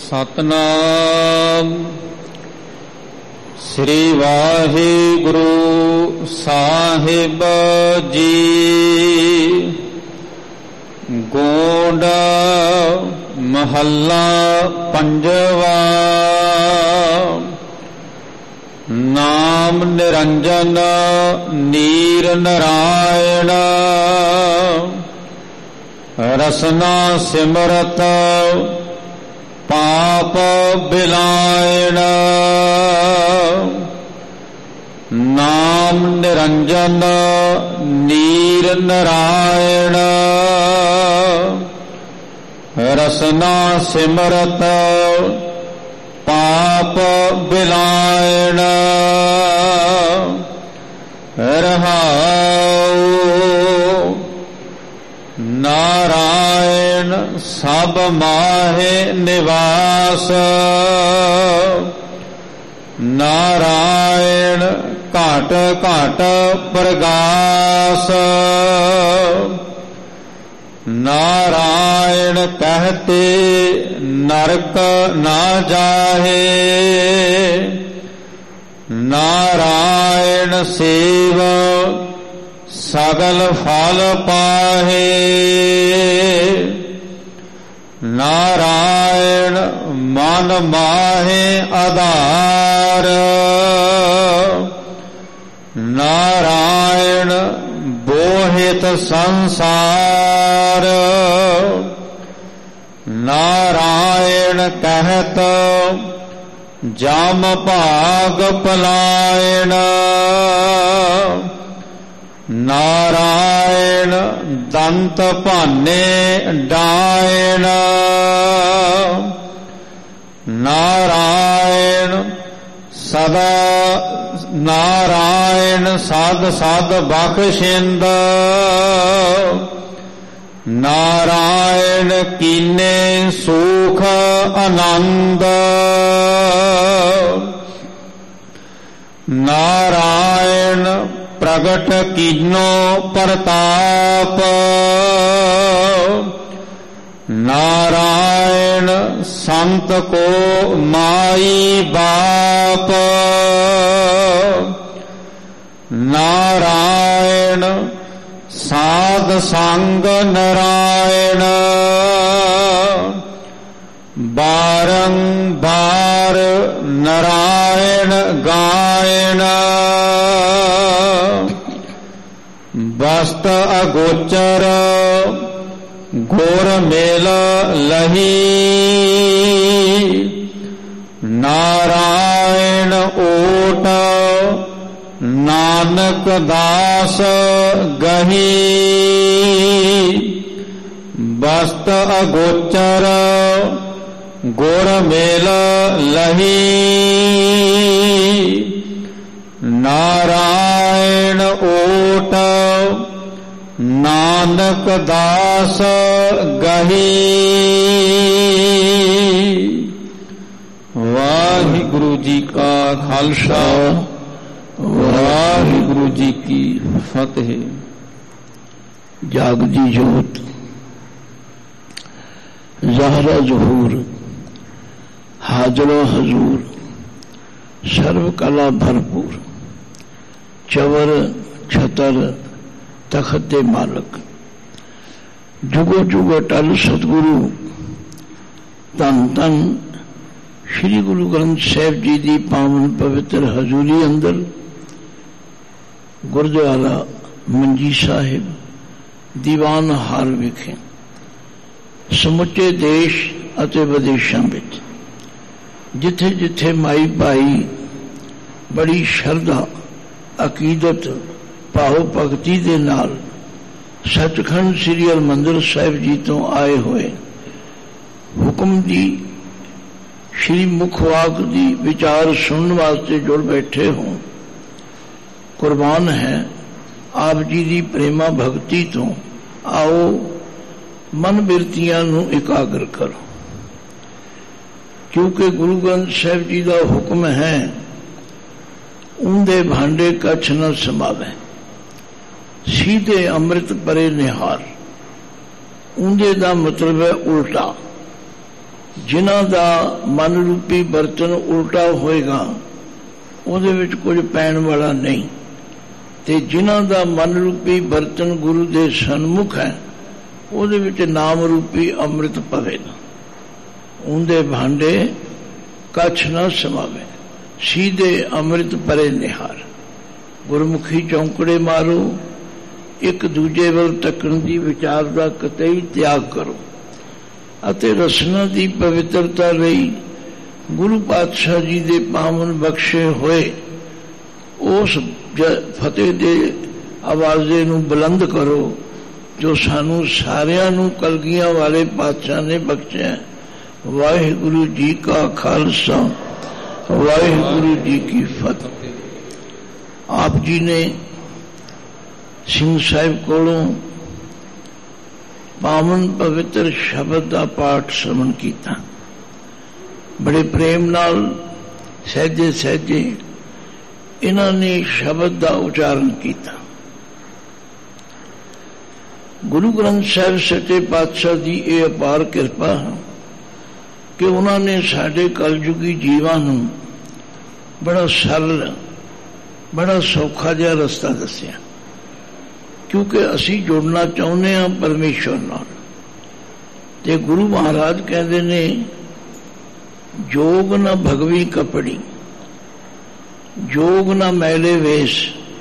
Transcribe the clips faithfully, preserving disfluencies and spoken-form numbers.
ਸਤਨਾਮ ਸ੍ਰੀ ਵਾਹਿਗੁਰੂ ਸਾਹਿਬ ਜੀ। ਗੋਂਡ ਮਹੱਲਾ ਪੰਜਵਾ। ਨਾਮ ਨਿਰੰਜਨ ਨੀਰ ਨਰਾਇਣ, ਰਸਨਾ ਸਿਮਰਤ ਪਾਪ ਬਿਲਾਇਣ। ਨਾਮ ਨਿਰੰਜਨ ਨੀਰ ਨਰਾਇਣ, ਰਸਨਾ ਸਿਮਰਤ ਪਾਪ ਬਿਲਾਇਣ। ਰਹਾਉ ਨਾਰਾਇਣ ਸਭ ਮਾਹੇ ਨਿਵਾਸ, ਨਾਰਾਇਣ ਘਾਟ ਘਾਟ ਪ੍ਰਗਾਸ। ਨਾਰਾਇਣ ਕਹਤੇ ਨਰਕ ਨਾ ਜਾਹੇ, ਨਾਰਾਇਣ ਸੇਵ ਸਗਲ ਫਲ ਪਾਹੇ। ਨਾਰਾਇਣ ਮਨ ਮਾਹੇ ਆਧਾਰ, ਨਾਰਾਇਣ ਬੋਹਿਤ ਸੰਸਾਰ। ਨਾਰਾਇਣ ਕਹਿਤ ਜਮ ਭਾਗ ਪਲਾਇਣ, ਨਾਰਾਇਣ ਦੰਤ ਭਾਨੇ ਡਾਇਣ। ਨਾਰਾਇਣ ਸਦਾ ਨਾਰਾਇਣ ਸਦ ਸਦ ਬਖਸ਼ਿੰਦ, ਨਾਰਾਇਣ ਕੀਨੇ ਸੁਖ ਆਨੰਦ। ਨਾਰਾਇਣ ਪ੍ਰਗਟ ਕੀਨੋ ਪ੍ਰਤਾਪ, ਨਾਰਾਇਣ ਸੰਤ ਕੋ ਮਾਈ ਬਾਪ। ਨਾਰਾਇਣ ਸਾਧ ਸੰਗ ਨਾਰਾਇਣ, ਬਾਰੰਬਾਰ ਨਾਰਾਇਣ ਗਾਇਣ। ਬਸਤ ਅਗੋਚਰ ਗੁਰ ਮੇਲ ਲਹੀ, ਨਾਰਾਇਣ ਓਟ ਨਾਨਕ ਦਾਸ ਗਹੀ। ਬਸਤ ਅਗੋਚਰ ਗੁਰ ਮੇਲ ਲਹੀ, ਨਾਰਾਇਣ ਓਟ ਨਾਨਕ ਦਾਸ ਗਹੀ। ਵਾਹਿਗੁਰੂ ਜੀ ਕਾ ਖਾਲਸਾ, ਵਾਹਿਗੁਰੂ ਜੀ ਕੀ ਫਤਿਹ। ਜਾਗਦੀ ਜੋਤ ਜ਼ਾਹਰਾ ਜ਼ਹੂਰ, ਹਾਜ਼ਰ ਹਜ਼ੂਰ, ਸਰਵ ਕਲਾ ਭਰਪੂਰ, ਚਵਰ ਛਤਰ ਤਖਤ ਦੇ ਮਾਲਕ, ਜੁਗੋ ਜੁਗੋ ਟਲ ਸਤਿਗੁਰੂ। ਧੰਨ ਧੰਨ ਸ਼੍ਰੀ ਗੁਰੂ ਗ੍ਰੰਥ ਸਾਹਿਬ ਜੀ ਦੀ ਪਾਵਨ ਪਵਿੱਤਰ ਹਜ਼ੂਰੀ ਅੰਦਰ ਗੁਰਦੁਆਰਾ ਮੰਜੀ ਸਾਹਿਬ ਦੀਵਾਨ ਹਾਲ ਵਿਖੇ ਸਮੁੱਚੇ ਦੇਸ਼ ਅਤੇ ਵਿਦੇਸ਼ਾਂ ਵਿੱਚ ਜਿੱਥੇ ਜਿੱਥੇ ਮਾਈ ਭਾਈ ਬੜੀ ਸ਼ਰਧਾ ਅਕੀਦਤ ਭਾਵ ਭਗਤੀ ਦੇ ਨਾਲ ਸੱਚਖੰਡ ਸ੍ਰੀ ਹਰਿਮੰਦਰ ਸਾਹਿਬ ਜੀ ਤੋਂ ਆਏ ਹੋਏ ਹੁਕਮ ਦੀ ਸ਼੍ਰੀ ਮੁਖ ਵਾਕ ਦੀ ਵਿਚਾਰ ਸੁਣਨ ਵਾਸਤੇ ਜੁੜ ਬੈਠੇ ਹੋ। ਕੁਰਬਾਨ ਹੈ ਆਪ ਜੀ ਦੀ ਪ੍ਰੇਮਾ ਭਗਤੀ ਤੋਂ। ਆਓ ਮਨ ਬਿਰਤੀਆਂ ਨੂੰ ਇਕਾਗਰ ਕਰੋ, ਕਿਉਂਕਿ ਗੁਰੂ ਗ੍ਰੰਥ ਸਾਹਿਬ ਜੀ ਦਾ ਹੁਕਮ ਹੈ ਉਂਦੇ ਭਾਂਡੇ ਕਛ ਨ ਸਮਾਵੇ, सीधे अमृत परे निहार। ऊंधे का मतलब है उल्टा। ਜਿਨ੍ਹਾਂ ਦਾ ਮਨ ਰੂਪੀ ਬਰਤਨ ਉਲਟਾ ਹੋਏਗਾ ਉਹਦੇ ਵਿੱਚ ਕੁਝ ਪੈਣ ਵਾਲਾ ਨਹੀਂ, ਤੇ ਜਿਨ੍ਹਾਂ ਦਾ ਮਨ ਰੂਪੀ ਬਰਤਨ ਗੁਰੂ ਦੇ ਸਨਮੁਖ ਹੈ ਉਹਦੇ ਵਿੱਚ ਨਾਮ ਰੂਪੀ ਅੰਮ੍ਰਿਤ ਪਵੇਗਾ। ਉਹਦੇ ਭਾਂਡੇ ਕੱਛ ਨਾ ਸਮਾਵੇ, ਸੀਧੇ ਅੰਮ੍ਰਿਤ ਪਰੇ ਨਿਹਾਰ। ਗੁਰਮੁਖੀ ਚੌਂਕੜੇ ਮਾਰੋ, ਇੱਕ ਦੂਜੇ ਵੱਲ ਤੱਕਣ ਦੀ ਵਿਚਾਰ ਦਾ ਕਤਈ ਤਿਆਗ ਕਰੋ ਅਤੇ ਰਸਨਾ ਦੀ ਪਵਿੱਤਰਤਾ ਲਈ ਗੁਰੂ ਪਾਤਸ਼ਾਹ ਜੀ ਦੇ ਪਾਵਨ ਬਖਸ਼ੇ ਹੋਏ ਉਸ ਫਤਿਹ ਦੇ ਆਵਾਜ਼ੇ ਨੂੰ ਬੁਲੰਦ ਕਰੋ ਜੋ ਸਾਨੂੰ ਸਾਰਿਆਂ ਨੂੰ ਕਲਗੀਆਂ ਵਾਲੇ ਪਾਤਸ਼ਾਹ ਨੇ ਬਖਸ਼ਿਆ। ਵਾਹਿਗੁਰੂ ਜੀ ਕਾ ਖਾਲਸਾ, ਵਾਹਿਗੁਰੂ ਜੀ ਕੀ ਫਤਿਹ। ਆਪ ਜੀ ਨੇ ਸਿੰਘ ਸਾਹਿਬ ਕੋਲੋਂ ਪਾਵਨ ਪਵਿੱਤਰ ਸ਼ਬਦ ਦਾ ਪਾਠ ਸਰਵਣ ਕੀਤਾ। ਬੜੇ ਪ੍ਰੇਮ ਨਾਲ ਸਹਿਜੇ ਸਹਿਜੇ ਇਹਨਾਂ ਨੇ ਸ਼ਬਦ ਦਾ ਉਚਾਰਨ ਕੀਤਾ। ਗੁਰੂ ਗ੍ਰੰਥ ਸਾਹਿਬ ਸੱਚੇ ਪਾਤਸ਼ਾਹ ਦੀ ਇਹ ਅਪਾਰ ਕਿਰਪਾ ਹੈ ਕਿ ਉਹਨਾਂ ਨੇ ਸਾਡੇ ਕਲਯੁਗੀ ਜੀਵਾਂ ਨੂੰ ਬੜਾ ਸਰਲ, ਬੜਾ ਸੌਖਾ ਜਿਹਾ ਰਸਤਾ ਦੱਸਿਆ, ਕਿਉਂਕਿ ਅਸੀਂ ਜੁੜਨਾ ਚਾਹੁੰਦੇ ਹਾਂ ਪਰਮੇਸ਼ਵਰ ਨਾਲ। ਤੇ ਗੁਰੂ ਮਹਾਰਾਜ ਕਹਿੰਦੇ ਨੇ, ਜੋਗ ਨਾ ਭਗਵੀ ਕਪੜੀ, ਜੋਗ ਨਾ ਮੈਲੇ ਵੇਸ਼,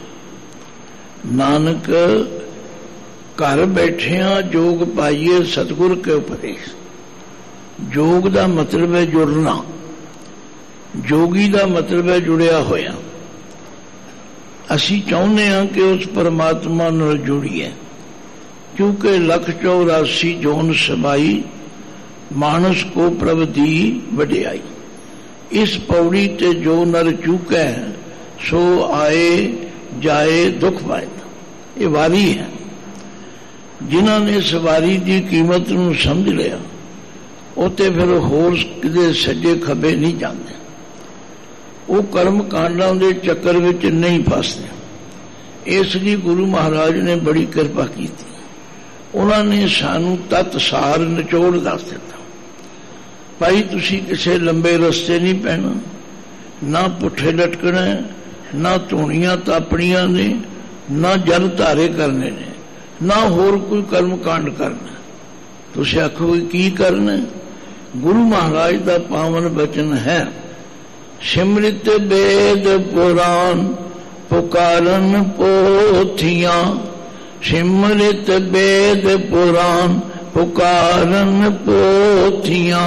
ਨਾਨਕ ਘਰ ਬੈਠਿਆਂ ਜੋਗ ਪਾਈਏ ਸਤਿਗੁਰ ਕੇ ਉਪਦੇਸ਼। ਜੋਗ ਦਾ ਮਤਲਬ ਹੈ ਜੁੜਨਾ, ਜੋਗੀ ਦਾ ਮਤਲਬ ਹੈ ਜੁੜਿਆ ਹੋਇਆ। ਅਸੀਂ ਚਾਹੁੰਦੇ ਹਾਂ ਕਿ ਉਸ ਪਰਮਾਤਮਾ ਨਾਲ ਜੁੜੀਏ, ਕਿਉਂਕਿ ਲੱਖ ਚੌਰਾਸੀ ਜੋਨ ਸਮਾਈ, ਮਾਨਸ ਕੋ ਪ੍ਰਭ ਦੀ ਵਡਿਆਈ। ਇਸ ਪੌੜੀ ਤੇ ਜੋ ਨਰ ਚੂਕੈ, ਸੋ ਆਏ ਜਾਏ ਦੁੱਖ ਪਾਇਦਾ। ਇਹ ਵਾਰੀ ਹੈ। ਜਿਨ੍ਹਾਂ ਨੇ ਸਵਾਰੀ ਦੀ ਕੀਮਤ ਨੂੰ ਸਮਝ ਲਿਆ ਉਹ ਤੇ ਫਿਰ ਹੋਰ ਕਿਤੇ ਸੱਜੇ ਖੱਬੇ ਨਹੀਂ ਜਾਂਦੇ, ਉਹ ਕਰਮ ਕਾਂਡਾਂ ਦੇ ਚੱਕਰ ਵਿੱਚ ਨਹੀਂ ਫਸਦੇ। ਇਸ ਲਈ ਗੁਰੂ ਮਹਾਰਾਜ ਨੇ ਬੜੀ ਕਿਰਪਾ ਕੀਤੀ। ਉਹਨਾਂ ਨੇ ਸਾਨੂੰ ਤਤ ਸਾਰ ਨਿਚੋੜ ਦੱਸ ਦਿੱਤਾ। ਭਾਈ ਤੁਸੀਂ ਕਿਸੇ ਲੰਬੇ ਰਸਤੇ ਨਹੀਂ ਪੈਣਾ, ਨਾ ਪੁੱਠੇ ਲਟਕਣਾ, ਨਾ ਧੂਣੀਆਂ ਤਾਪਣੀਆਂ ਨੇ, ਨਾ ਜਲ ਧਾਰੇ ਕਰਨੇ ਨੇ, ਨਾ ਹੋਰ ਕੋਈ ਕਰਮ ਕਾਂਡ ਕਰਨਾ। ਤੁਸੀਂ ਆਖੋ ਕੀ ਕਰਨਾ? ਗੁਰੂ ਮਹਾਰਾਜ ਦਾ ਪਾਵਨ ਬਚਨ ਹੈ, ਸਿਮਰਿਤ ਵੇਦ ਪੁਰਾਨ ਪੁਕਾਰਨ ਪੋਥੀਆਂ, ਸਿਮਰਿਤ ਵੇਦ ਪੁਰਾਨ ਪੁਕਾਰਨ ਪੋਥੀਆਂ।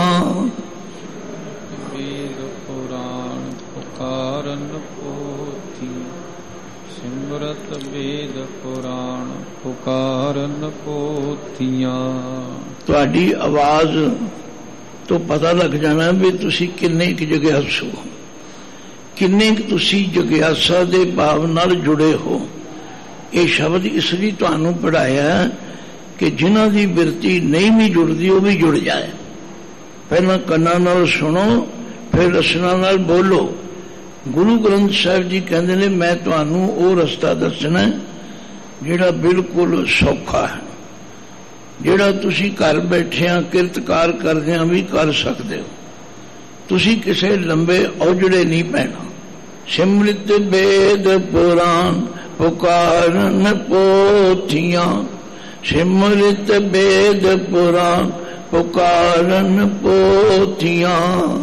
ਵੇਦ ਪੁਰਾਨ ਪੁਕਾਰਨ ਪੋਥੀ, ਸਿਮਰਤ ਵੇਦ ਪੁਰਾਨ ਪੁਕਾਰਨ ਪੋਥੀਆਂ। ਤੁਹਾਡੀ ਆਵਾਜ਼ ਤੋਂ ਪਤਾ ਲੱਗ ਜਾਣਾ ਵੀ ਤੁਸੀਂ ਕਿੰਨੇ ਕੁ ਜਗਿਆਸੂ ਹੋ, ਕਿੰਨੇ ਕੁ ਤੁਸੀਂ ਜਗਿਆਸਾ ਦੇ ਭਾਵ ਨਾਲ ਜੁੜੇ ਹੋ। ਇਹ ਸ਼ਬਦ ਇਸ ਲਈ ਤੁਹਾਨੂੰ ਪੜ੍ਹਾਇਆ ਕਿ ਜਿਨ੍ਹਾਂ ਦੀ ਬਿਰਤੀ ਨਹੀਂ ਵੀ ਜੁੜਦੀ ਉਹ ਵੀ ਜੁੜ ਜਾਏ। ਪਹਿਲਾਂ ਕੰਨਾਂ ਨਾਲ ਸੁਣੋ, ਫਿਰ ਰਸਨਾ ਨਾਲ ਬੋਲੋ। ਗੁਰੂ ਗ੍ਰੰਥ ਸਾਹਿਬ ਜੀ ਕਹਿੰਦੇ ਨੇ, ਮੈਂ ਤੁਹਾਨੂੰ ਉਹ ਰਸਤਾ ਦੱਸਣਾ ਜਿਹੜਾ ਬਿਲਕੁਲ ਸੌਖਾ ਹੈ, ਜਿਹੜਾ ਤੁਸੀਂ ਘਰ ਬੈਠਿਆਂ ਕਿਰਤਕਾਰ ਕਰਦਿਆਂ ਵੀ ਕਰ ਸਕਦੇ ਹੋ। ਤੁਸੀਂ ਕਿਸੇ ਲੰਬੇ ਔਜੜੇ ਨਹੀਂ ਪੈਣਾ। ਸਿਮਰਿਤ ਵੇਦ ਪੁਰਾਨ ਪੁਕਾਰਨ ਪੋਥੀਆਂ, ਸਿਮਰਿਤ ਵੇਦ ਪੁਰਾਨ ਪੁਕਾਰਨ ਪੋਥੀਆਂ।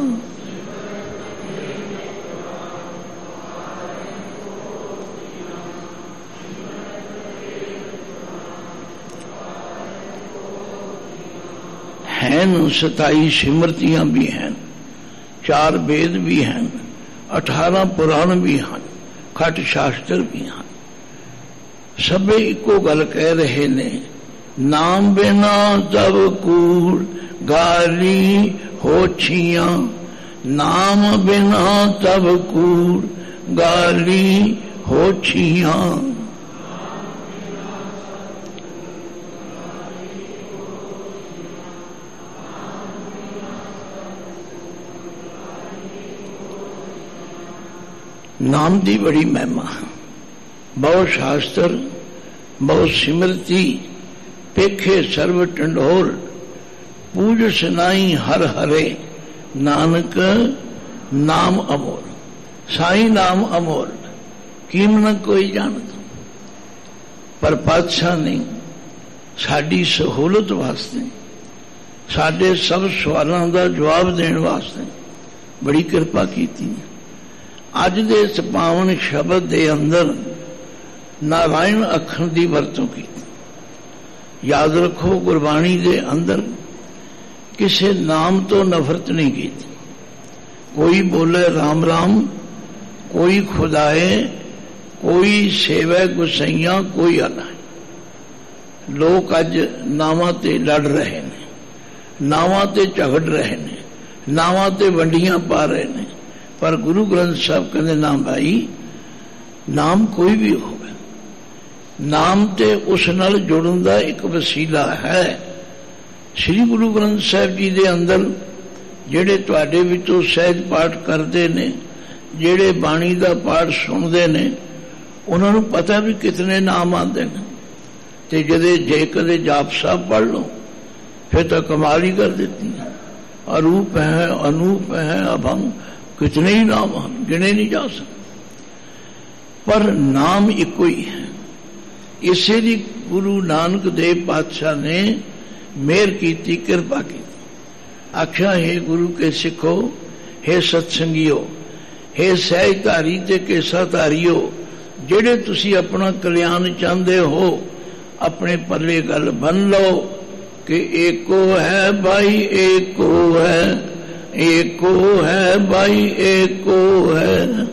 हैं सताई सिमरतियां भी हैं, चार वेद भी हैं, अठारह पुराण भी हैं, खट शास्त्र भी हैं। सबे इको गल कह रहे ने, नाम बिना तब कूड़ गाली होछियां, नाम बिना तब कूड़ गाली होछियां। नाम की बड़ी महिमा, बहुत शास्त्र, बहुत सिमरती, पेखे सर्व टंडोल, पूज सुनाई हर हरे नानक नाम अमोल। साई नाम अमोल कीम न कोई जानता। पर पातशाह ने साड़ी सहूलत वास्ते, साडे सब सवालों का जवाब देने वास्ते बड़ी कृपा की। अज दे इस पावन शब्द के अंदर नारायण अखर की वरतों की। याद रखो, गुरबाणी के अंदर किसी नाम तो नफरत नहीं की। कोई बोले राम राम, कोई खुदाए, कोई सेवा गुसैया, कोई अला। लोग अज नावां ते लड़ रहे हैं, नावां ते झगड़ रहे हैं, नावां ते वंडियां पा रहे हैं। पर गुरु ग्रंथ साहब कहते ना भाई, नाम कोई भी हो, नाम ते उस नाल जुड़न दा एक वसीला है। श्री गुरु ग्रंथ साहब जी दे अंदर जेड़े तुहाडे विचों सहज पाठ करते ने, जेड़े बाणी दा पाठ सुनते ने, उन्हां नूं पता भी कितने नाम आते हैं। ते जदे जे कदे जाप साहब पढ़ लो फिर तो कमाल ही कर देती है। अरूप है, अनूप है, अभंग, कितने ही नाम हैं, गिने नहीं जा सकते। पर नाम इको ही है। इसे दी गुरु नानक देव पातशाह ने मेहर की, कृपा की। आख्या हे गुरु के सिखो, हे सत्संगियो, हे सहजधारी ते केसाधारियो, जेड़े तुसी अपना कल्याण चाहते हो, अपने पल्ले गल बन लो कि एको है भाई एको है, एको है भाई एको है।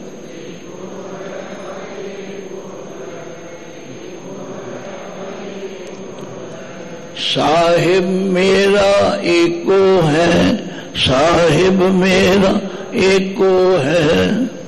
साहिब मेरा एको है, साहिब मेरा एको है।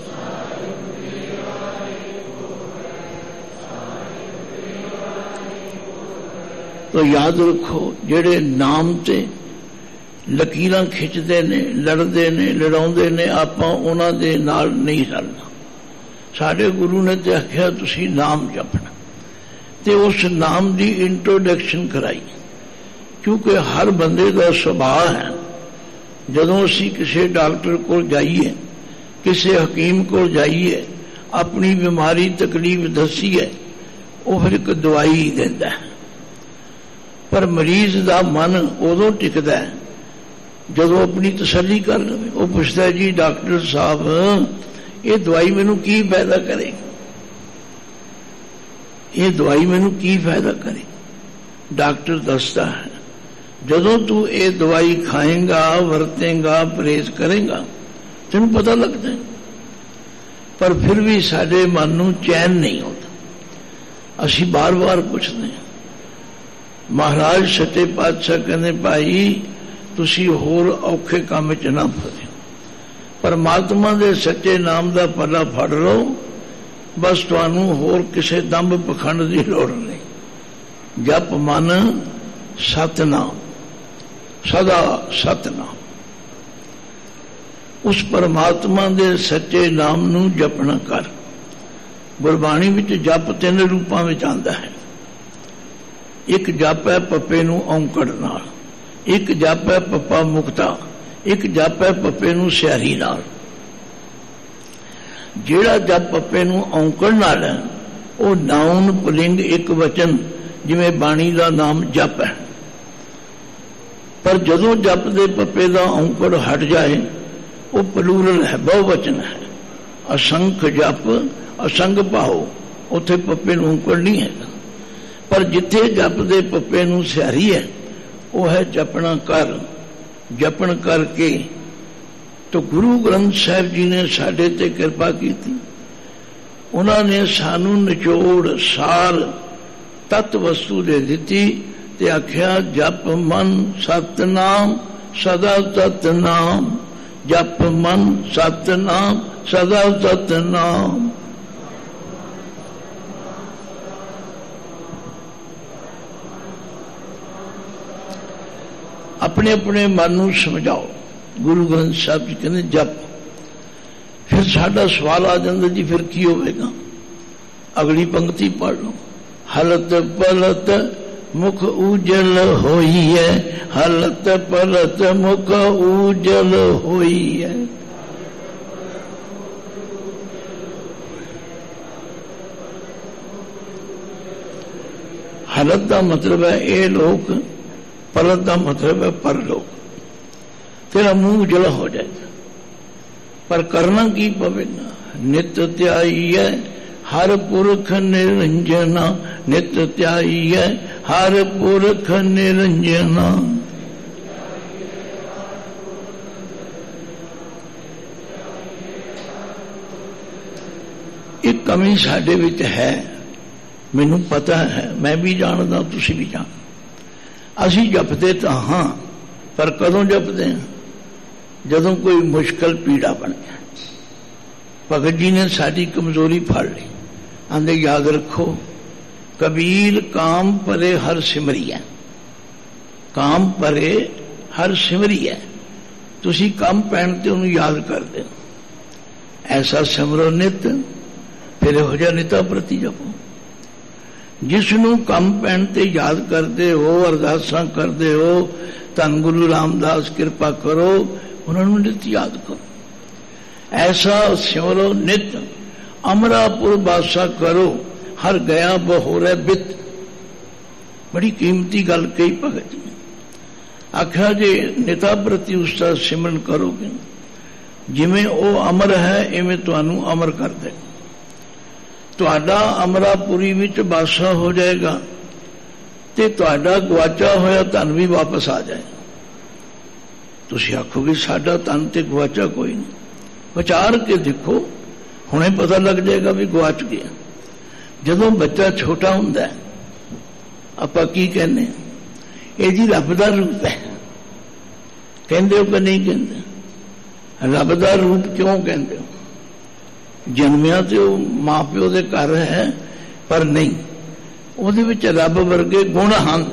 तो याद रखो, जेड़े नाम ते लकीरां खिंचते ने, लड़ते ने, लड़ाउंदे ने, आपां उन्हां दे नाल नहीं रलना। साडे गुरु ने ते आख्या तुसी नाम जपना, ते उस नाम दी इंट्रोडक्शन कराई। क्योंकि हर बंदे का सुभाव है, जदों असी किसी डॉक्टर को जाइए, किसी हकीम को जाइए, अपनी बीमारी तकलीफ दसीए, वह फिर एक दवाई देता है। पर मरीज का मन उदों टिकता है जदों अपनी तसली कर ले। वह पूछता है जी डॉक्टर साहब ये दवाई मैनू की फायदा करेगी, ये दवाई मैनू की फायदा करेगी। डॉक्टर दसता है जदों तू ये दवाई खाएगा, वरतेगा, परहेज करेगा, तेन पता लगता है। पर फिर भी साडे मन नूं चैन नहीं होता। असी बार बार पूछते हैं। महाराज सच्चे पातशाह कहते भाई तुसी होर औखे काम च ना फसो, परमात्मा दे सच्चे नाम दा पल्ला फड़ लो, बस तुहानू होर किसे दंभ पखंड की लोड़ नहीं। जप मन सतनाम, सदा सतनाम। उस परमात्मा दे सच्चे नाम नू जपना कर। गुरबाणी विच जप तीन रूपां विच आंदा है। एक जप है पप्पे नू औंकड़ नाल, एक जप है पप्पा मुक्ता, एक जप है पप्पे नू सियारी नाल। जेड़ा जप पप्पे नू औंकड़ नाल है वो नाउन पुलिंग एक वचन, जिवें बाणी का नाम जप है। पर जदों जप दे पप्पे का औंकड़ हट जाए वो प्लूरल है, बहुवचन है। असंख जप असंग भाओ, उथे पप्पे नूं औंकड़ नहीं है। पर जिथे जप दे पप्पे नूं सियारी है वो है जपना कर, जपन करके। तो गुरु ग्रंथ साहिब जी ने साडे ते कृपा की थी। उन्होंने सानू निचोड़ सार तत्त वस्तु दे दी ते आख्या जप मन सतनाम सदा सतनाम, जप मन सतनाम सदा सतनाम। अपने अपने मन नूं समझाओ। गुरु ग्रंथ साहब जी कहते जप। फिर साडा सवाल आ जाता जी फिर की होगा। अगली पंक्ति पढ़ लो। हलत पलत मुख उजल होई है, हलत पलत मुख उजल होई है। हलत का मतलब है ये लोक, पलत का मतलब है परलोक। तेरा मुंह उजला हो जाएगा, पर करना की पवेगा। नित्य त्याई है हर पुरख निरंजना, नित्य त्याई है हर पुरख निरंजना। एक कमी साडे विच है, मैनू पता है, मैं भी जानदा, तुसी भी जान। असी जपते तो हाँ, पर कदों जपते हैं? जदों कोई मुश्किल पीड़ा बन जाए। भगत जी ने साडी कमजोरी फड़ ली, आंदे याद रखो कबीर काम परे हर सिमरिया, काम परे हर सिमरिया। तुसी काम पैण ते उन्हें याद कर दे, ऐसा सिमरो नित, फिर हो जा निता प्रति जपो। जिसनों कम पैण ते याद करते हो, अरदासां करते हो, धन गुरु रामदास कृपा करो, उन्होंने नित याद करो। ऐसा सिमरो नित, अमरापुर बासा करो, हर गया बहोरे बित। बड़ी कीमती गल कही भगत जी ने। आख्या जे निता प्रति उसका सिमरन करोगे, जिमें वो अमर है इवें तुहानू अमर कर दे। तुहाडा अमरापुरी विच बासा हो जाएगा, ते तुहाडा गवाचा होया धन भी वापस आ जाएगा। तुसीं आखोगे साडा धन ते गवाचा कोई नहीं। विचार के देखो, हुणे पता लग जाएगा भी गवाच गया। जदों बच्चा छोटा हुंदा है, आपां की कहने, ये जी रब दा रूप है, कहंदे हो कि नहीं कहंदे? रब दा रूप क्यों कहंदे हो? जन्मिया तो मां प्यो दे घर है, पर नहीं, उहदे विच रब वर्गे गुण हन।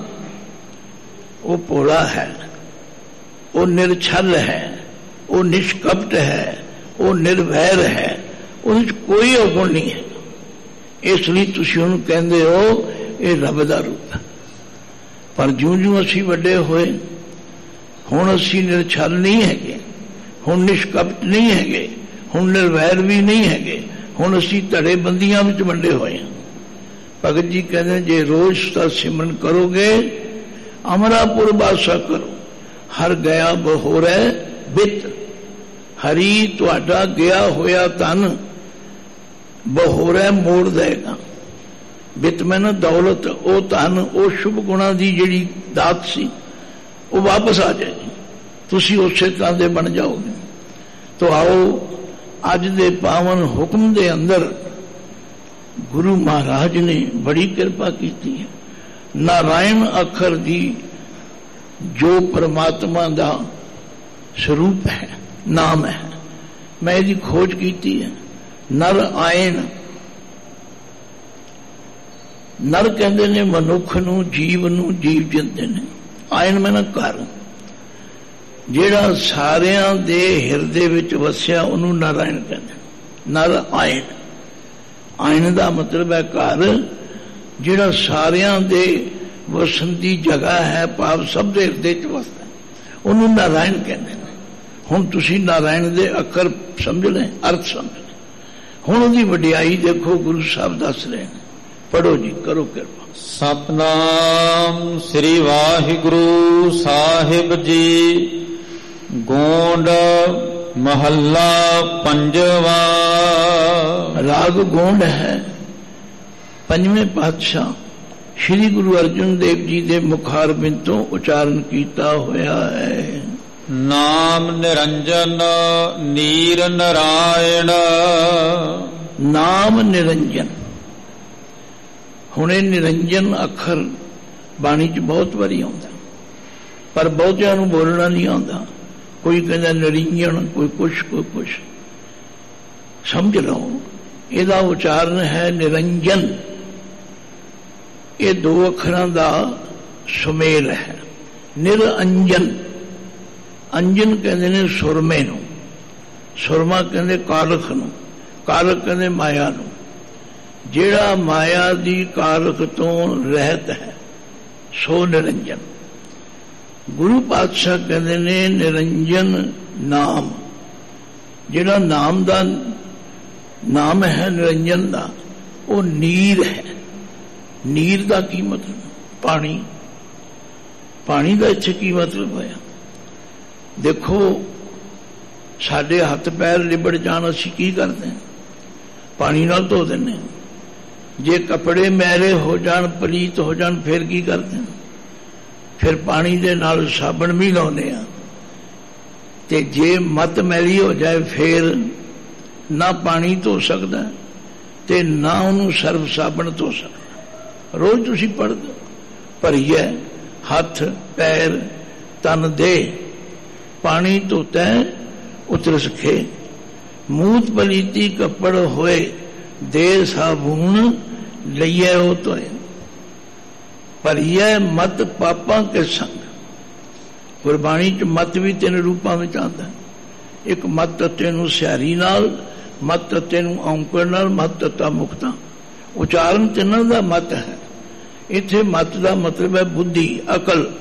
वो भोला है, वो निरछल है, वो निष्कपट है, वो निर्वैर है, उस कोई अवगुण नहीं है। इसलिए तुसीं उहनूं कहंदे हो ये रब दा रूप है। पर ज्यों ज्यों असीं वड्डे होए, हुण असीं निरछल नहीं हैगे, हुण निष्कपट नहीं हैगे, हुण निर्वैर भी नहीं हैगे, हुण असीं धड़े बंदियां विच वंडे होए हैं। भगत जी कहते जे रोज का सिमरन करोगे, अमरापुर बासा करो, हर गया बहोरे बित। हरी तुहाडा गया होया धन बहोरे मोड़ देगा। बित में ना दौलत, वो धन, वो शुभ गुणा की जिहड़ी दात सी, वो वापस आ जाएगी। तुसीं उसे तरह दे बन जाओगे। तो आओ अज दे पावन हुक्म दे अंदर गुरु महाराज ने बड़ी कृपा की है। नारायण अखर दी जो परमात्मा दा स्वरूप है, नाम है, मैं इसकी खोज की है। नर आयन, नर कहते ने मनुख नू, जीव नू, जीव जिंदे ने। आयन में ना घर, जेड़ा सारियां दे हिरदे विच वसिया, उन्होंने नारायण कहते। नर आयन, आयन का मतलब है घर, जेड़ा सारियां दे वसन की जगह है, भाव सब दे हिरदे च वसदा, उन्होंने नारायण कहते हैं। हुण तुसीं नारायण दे अखर समझ लें, अर्थ समझ लें। हुण उहदी वडियाई देखो, गुरु साहब दस रहे हैं। पढ़ो जी, करो कृपा। सतनाम श्री वाहिगुरु साहिब जी। गोंड महला पंजवा। राग गोंड है। पंजवें पातशाह श्री गुरु अर्जुन देव जी के मुखारबिंद तो उच्चारण किया होया है। नाम निरंजन नीर नारायण। नाम निरंजन, हुणे निरंजन अखर बाणी च बहुत बारी आउंदा, पर बहुतियां नूं बोलना नहीं आउंदा। कोई कहता निरंजन, कोई कुछ कोई कुछ। समझ लो, इहदा उच्चारण है निरंजन। ये दो अखरां दा सुमेल है। निरंजन, अंजन कहते ने सुरमे नूं, सुरमा कहते कालख नूं, कालख कहते माया, जेड़ा माया दी कालख तो रहत है, ਸੋ ਨਿਰੰਜਨ। ਗੁਰੂ ਪਾਤਸ਼ਾਹ ਕਹਿੰਦੇ ਨੇ ਨਿਰੰਜਨ ਨਾਮ, ਜਿਹੜਾ ਨਾਮ ਦਾ ਨਾਮ ਹੈ ਨਿਰੰਜਨ ਦਾ, ਉਹ ਨੀਰ ਹੈ। ਨੀਰ ਦਾ ਕੀ ਮਤਲਬ? ਪਾਣੀ। ਪਾਣੀ ਦਾ ਇੱਥੇ ਕੀ ਮਤਲਬ ਹੋਇਆ? ਦੇਖੋ, ਸਾਡੇ ਹੱਥ ਪੈਰ ਲਿਬੜ ਜਾਣ, ਅਸੀਂ ਕੀ ਕਰਦੇ ਹਾਂ? ਪਾਣੀ ਨਾਲ ਧੋ ਦਿੰਦੇ ਹਾਂ। ਜੇ ਕੱਪੜੇ ਮੈਲੇ ਹੋ ਜਾਣ, ਪਲੀਤ ਹੋ ਜਾਣ, ਫਿਰ ਕੀ ਕਰਦੇ ਹਾਂ? ਫਿਰ ਪਾਣੀ ਦੇ ਨਾਲ ਸਾਬਣ ਵੀ ਲਾਉਂਦੇ ਆ। ਤੇ ਜੇ ਮਤ ਮੈਲੀ ਹੋ ਜਾਏ, ਫਿਰ ਨਾ ਪਾਣੀ ਧੋ ਸਕਦਾ ਤੇ ਨਾ ਉਹਨੂੰ ਸਰਫ ਸਾਬਣ ਧੋ ਸਕਦਾ। ਰੋਜ਼ ਤੁਸੀਂ ਪੜ੍ਹਦੇ, ਭਰੀਏ ਹੱਥ ਪੈਰ ਤਨ ਦੇ, ਪਾਣੀ ਧੋਤਾ ਉਤਰ ਸਕੇ। ਮੂਤ ਪਲੀਤੀ ਕੱਪੜ ਹੋਏ, ਦੇ ਸਾਬੂਨ ਲਈਏ ਉਹ ਧੋਏ। ਭਰੀਏ ਮਤ ਪਾਪਾਂ ਕੇ ਸੰਗ। ਗੁਰਬਾਣੀ ਚ ਮਤ ਵੀ ਤਿੰਨ ਰੂਪਾਂ ਵਿੱਚ ਆਉਂਦਾ। ਇੱਕ ਮਤ ਤੱਤੇ ਨੂੰ ਸਿਆਰੀ ਨਾਲ, ਮਤ ਤੱਤੇ ਨੂੰ ਔਂਕੜ ਨਾਲ, ਮਤ ਤੱਤਾ ਮੁਕਤਾ। ਉਚਾਰਨ ਤਿੰਨਾਂ ਦਾ ਮਤ ਹੈ। ਇੱਥੇ ਮਤ ਦਾ ਮਤਲਬ ਹੈ ਬੁੱਧੀ, ਅਕਲ।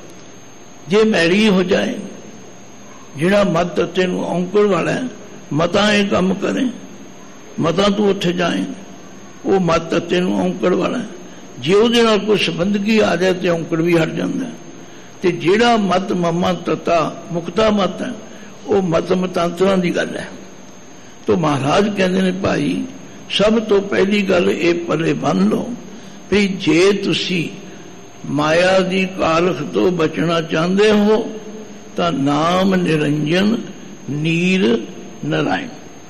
ਜੇ ਮੈਲੀ ਹੋ ਜਾਏ, ਜਿਹੜਾ ਮਤ ਤੱਤੇ ਨੂੰ ਔਂਕੜ ਵਾਲਾ ਹੈ, ਮਤਾਂ ਇਹ ਕੰਮ ਕਰੇ, ਮਤਾਂ ਤੂੰ ਉੱਥੇ ਜਾਏ, ਉਹ ਮਤ ਤੱਤੇ ਨੂੰ ਔਂਕੜ ਵਾਲਾ ਹੈ। ਜੇ ਉਹਦੇ ਨਾਲ ਕੋਈ ਸੰਬੰਧਗੀ ਆ ਜਾਏ ਤੇ ਔਂਕੜ ਵੀ ਹਟ ਜਾਂਦਾ। ਤੇ ਜਿਹੜਾ ਮਤ ਮਮਾ ਤਤਾ ਮੁਕਤਾ ਮਤ ਹੈ, ਉਹ ਮਤ ਮਤਾਂਤਰਾਂ ਦੀ ਗੱਲ ਹੈ। ਤੋ ਮਹਾਰਾਜ ਕਹਿੰਦੇ ਨੇ, ਭਾਈ ਸਭ ਤੋਂ ਪਹਿਲੀ ਗੱਲ ਇਹ ਪੱਲੇ ਬੰਨ ਲਓ ਵੀ ਜੇ ਤੁਸੀਂ ਮਾਇਆ ਦੀ ਕਾਲਖ ਤੋਂ ਬਚਣਾ ਚਾਹੁੰਦੇ ਹੋ ਤਾਂ ਨਾਮ ਨਿਰੰਜਨ ਨੀਰ ਨਾਰਾਇਣ,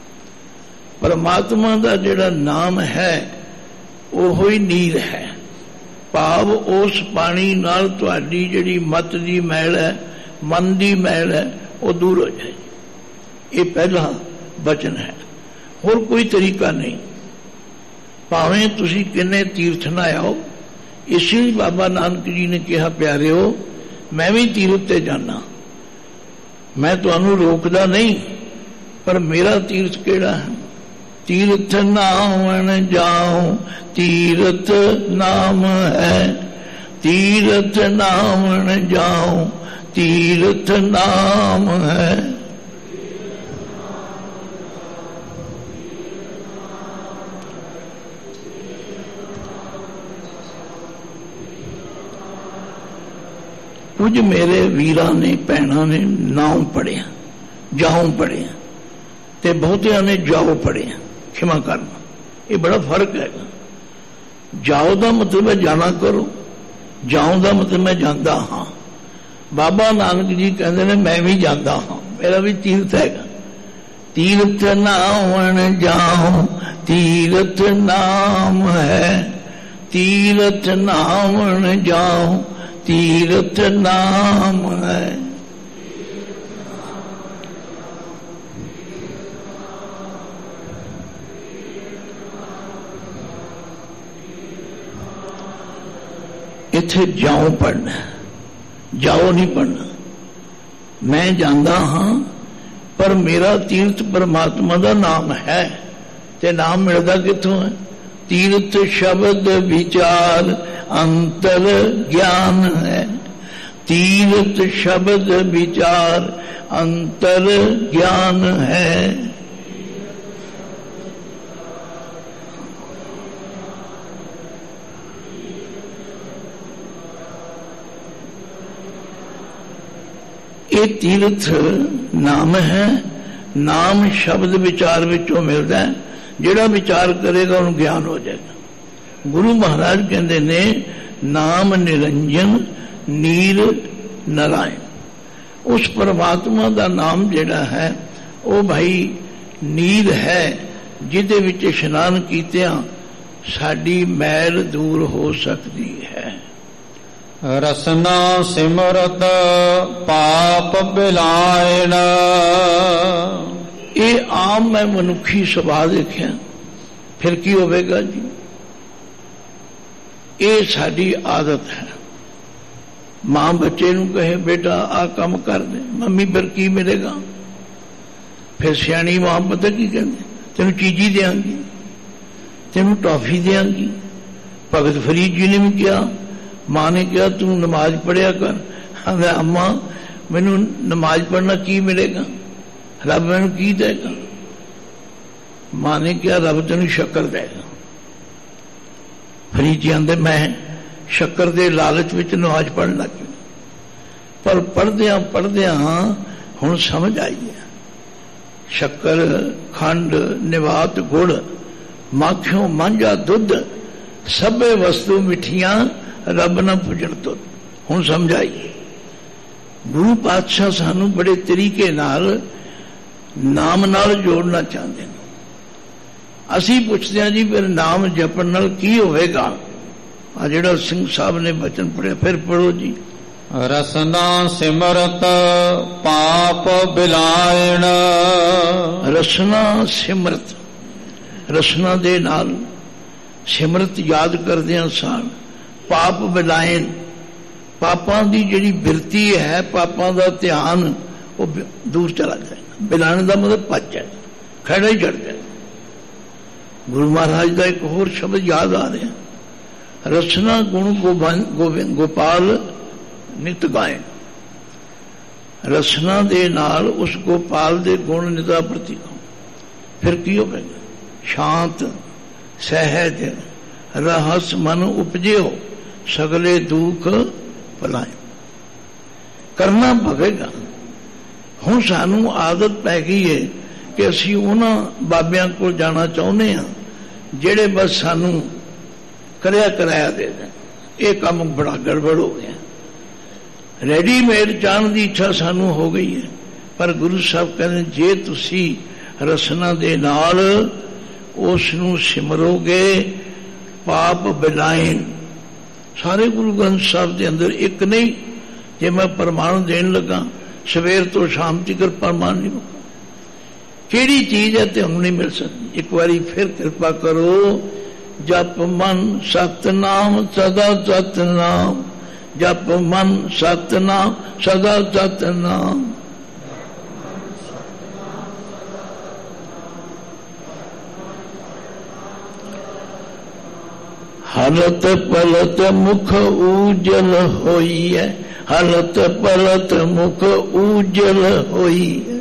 ਪਰਮਾਤਮਾ ਦਾ ਜਿਹੜਾ ਨਾਮ ਹੈ ਉਹੋ ਹੀ ਨੀਰ ਹੈ। ਭਾਵ ਉਸ ਪਾਣੀ ਨਾਲ ਤੁਹਾਡੀ ਜਿਹੜੀ ਮਤ ਦੀ ਮੈਲ ਹੈ, ਮਨ ਦੀ ਮੈਲ ਹੈ, ਉਹ ਦੂਰ ਹੋ ਜਾਏ। ਇਹ ਪਹਿਲਾ ਬਚਨ ਹੈ, ਹੋਰ ਕੋਈ ਤਰੀਕਾ ਨਹੀਂ। ਭਾਵੇਂ ਤੁਸੀਂ ਕਿੰਨੇ ਤੀਰਥ ਨਾ ਆਓ। ਇਸੇ ਲਈ ਬਾਬਾ ਨਾਨਕ ਜੀ ਨੇ ਕਿਹਾ, ਪਿਆਰਿਓ ਮੈਂ ਵੀ ਤੀਰਥ ਤੇ ਜਾਣਾ, ਮੈਂ ਤੁਹਾਨੂੰ ਰੋਕਦਾ ਨਹੀਂ, ਪਰ ਮੇਰਾ ਤੀਰਥ ਕਿਹੜਾ ਹੈ? ਤੀਰਥ ਨਾਵਣ ਜਾਉ, ਤੀਰਥ ਨਾਮ ਹੈ। ਤੀਰਥ ਨਾਵਣ ਜਾਉ, ਤੀਰਥ ਨਾਮ ਹੈ। ਕੁਝ ਮੇਰੇ ਵੀਰਾਂ ਨੇ ਭੈਣਾਂ ਨੇ ਨਾਮ ਪੜਿਆ, ਜਾਉ ਪੜਿਆ, ਤੇ ਬਹੁਤਿਆਂ ਨੇ ਜਾਓ ਪੜਿਆ। ਖਿਮਾ ਕਰਨਾ, ਇਹ ਬੜਾ ਫਰਕ ਹੈਗਾ। ਜਾਓ ਦਾ ਮਤਲਬ ਹੈ ਜਾਣਾ ਕਰੋ, ਜਾਉ ਦਾ ਮਤਲਬ ਮੈਂ ਜਾਂਦਾ ਹਾਂ। ਬਾਬਾ ਨਾਨਕ ਜੀ ਕਹਿੰਦੇ ਨੇ ਮੈਂ ਵੀ ਜਾਂਦਾ ਹਾਂ, ਮੇਰਾ ਵੀ ਤੀਰਥ ਹੈਗਾ। ਤੀਰਥ ਨਾਵਣ ਜਾਉ, ਤੀਰਥ ਨਾਮ ਹੈ। ਤੀਰਥ ਨਾਵਣ ਜਾਉ, ਤੀਰਥ ਨਾਮ ਹੈ। ਇੱਥੇ ਜਾਉ ਪੜਨਾ, ਜਾਓ ਨਹੀਂ ਪੜਨਾ। ਮੈਂ ਜਾਂਦਾ ਹਾਂ, ਪਰ ਮੇਰਾ ਤੀਰਥ ਪਰਮਾਤਮਾ ਦਾ ਨਾਮ ਹੈ। ਤੇ ਨਾਮ ਮਿਲਦਾ ਕਿੱਥੋਂ ਹੈ? ਤੀਰਥ ਸ਼ਬਦ ਵਿਚਾਰ ਅੰਤਰ ਗਿਆਨ ਹੈ। ਤੀਰਥ ਸ਼ਬਦ ਵਿਚਾਰ ਅੰਤਰ ਗਿਆਨ ਹੈ। ਇਹ ਤੀਰਥ ਨਾਮ ਹੈ। ਨਾਮ ਸ਼ਬਦ ਵਿਚਾਰ ਵਿੱਚੋਂ ਮਿਲਦਾ ਹੈ। ਜਿਹੜਾ ਵਿਚਾਰ ਕਰੇਗਾ ਉਹਨੂੰ ਗਿਆਨ ਹੋ ਜਾਏਗਾ। ਗੁਰੂ ਮਹਾਰਾਜ ਕਹਿੰਦੇ ਨੇ ਨਾਮ ਨਿਰੰਜਨ ਨੀਰ ਨਾਰਾਇਣ। ਉਸ ਪਰਮਾਤਮਾ ਦਾ ਨਾਮ ਜਿਹੜਾ ਹੈ ਉਹ ਭਾਈ ਨੀਰ ਹੈ, ਜਿਹਦੇ ਵਿੱਚ ਇਸ਼ਨਾਨ ਕੀਤਿਆਂ ਸਾਡੀ ਮੈਲ ਦੂਰ ਹੋ ਸਕਦੀ ਹੈ। ਰਸਨਾ ਸਿਮਰਤ ਪਾਪ ਬਿਲਾਇਣ। ਇਹ ਆਮ ਮੈਂ ਮਨੁੱਖੀ ਸੁਭਾਅ ਦੇਖਿਆ, ਫਿਰ ਕੀ ਹੋਵੇਗਾ ਜੀ? ਇਹ ਸਾਡੀ ਆਦਤ ਹੈ। ਮਾਂ ਬੱਚੇ ਨੂੰ ਕਹੇ ਬੇਟਾ ਆਹ ਕੰਮ ਕਰ ਦੇ, ਮੰਮੀ ਫਿਰ ਕੀ ਮਿਲੇਗਾ? ਫਿਰ ਸਿਆਣੀ ਮਾਂ ਪਤਾ ਕੀ ਕਹਿੰਦੇ, ਤੈਨੂੰ ਚੀਜ਼ੀ ਦਿਆਂਗੀ, ਤੈਨੂੰ ਟੌਫੀ ਦਿਆਂਗੀ। ਭਗਤ ਫਰੀਦ ਜੀ ਨੇ ਵੀ ਕਿਹਾ मां ने कहा तू नमाज पढ़िया कर। आंदा अम्मा मैनू नमाज पढ़ना की मिलेगा, रब मैनू की देगा? मां ने कहा रब तेन शक्कर देगा। फरीद जी आंदे मैं शक्कर दे लालच विच नमाज पढ़न लग गया, पर पढ़दिया पढ़दिया हुण समझ आई है शक्कर खंड निवात गुड़ माखियों मांझा दुध सबे वस्तु मिठियां रब न पुजण तो। हुण समझ आई। गुरु पातशाह सानू बड़े तरीके नाल नाम नाल जोड़ना चाहते हैं। असी पूछते हैं जी फिर नाम जपण नाल की होवेगा? आ जिहड़ा सिंह साहब ने बचन पढ़िया फिर पढ़ो जी। रसना सिमरत पाप बिलायण। रसना सिमरत, रसना दे नाल सिमरत याद करदियां सां पाप बिलायण, पापां दी जिहड़ी बिरती है, पापां दा ध्यान वो दूर चला जाए। बिलाने का मतलब भज जाए, खड़ा ही चढ़ जाए। गुरु महाराज का एक होर शब्द याद आ रहा, रसना गुण गोविंद गोपाल नित गायन। रसना दे नाल उस गोपाल दे गुण निता प्रति फिर की होगा? शांत सहज रहस मन उपजियो सगले दुख भलाए। करना पवेगा। हुण सानू आदत पै गई है कि असी उन्हां बाबियां कोल जाना चाहुंदे हां जिहड़े बस सानू करिया कराया दे दें। ये काम बड़ा गड़बड़ हो गया। रेडीमेड जान की इच्छा सानू हो गई है, पर गुरु साहब कहते जे तुसी रसना दे नाल उसनू सिमरोगे पाप बिलायन। सारे गुरु ग्रंथ साहब के अंदर एक नहीं, जे मैं प्रमाण देन लगा सवेर तो शाम तक प्रमाण नहीं होगा। केड़ी चीज है तो हम नहीं मिल सकती। एक बारी फिर कृपा करो, जप मन सतनाम सदा सतनाम, जप मन सतनाम सदा सतनाम। हलत पलत मुख उजल होई है, हलत पलत मुख उजल होई है।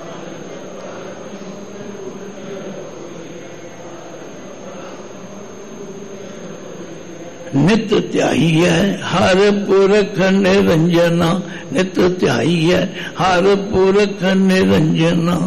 नित त्याही है हर पुरख निरंजना, नित त्याही है हर पुरख निरंजना।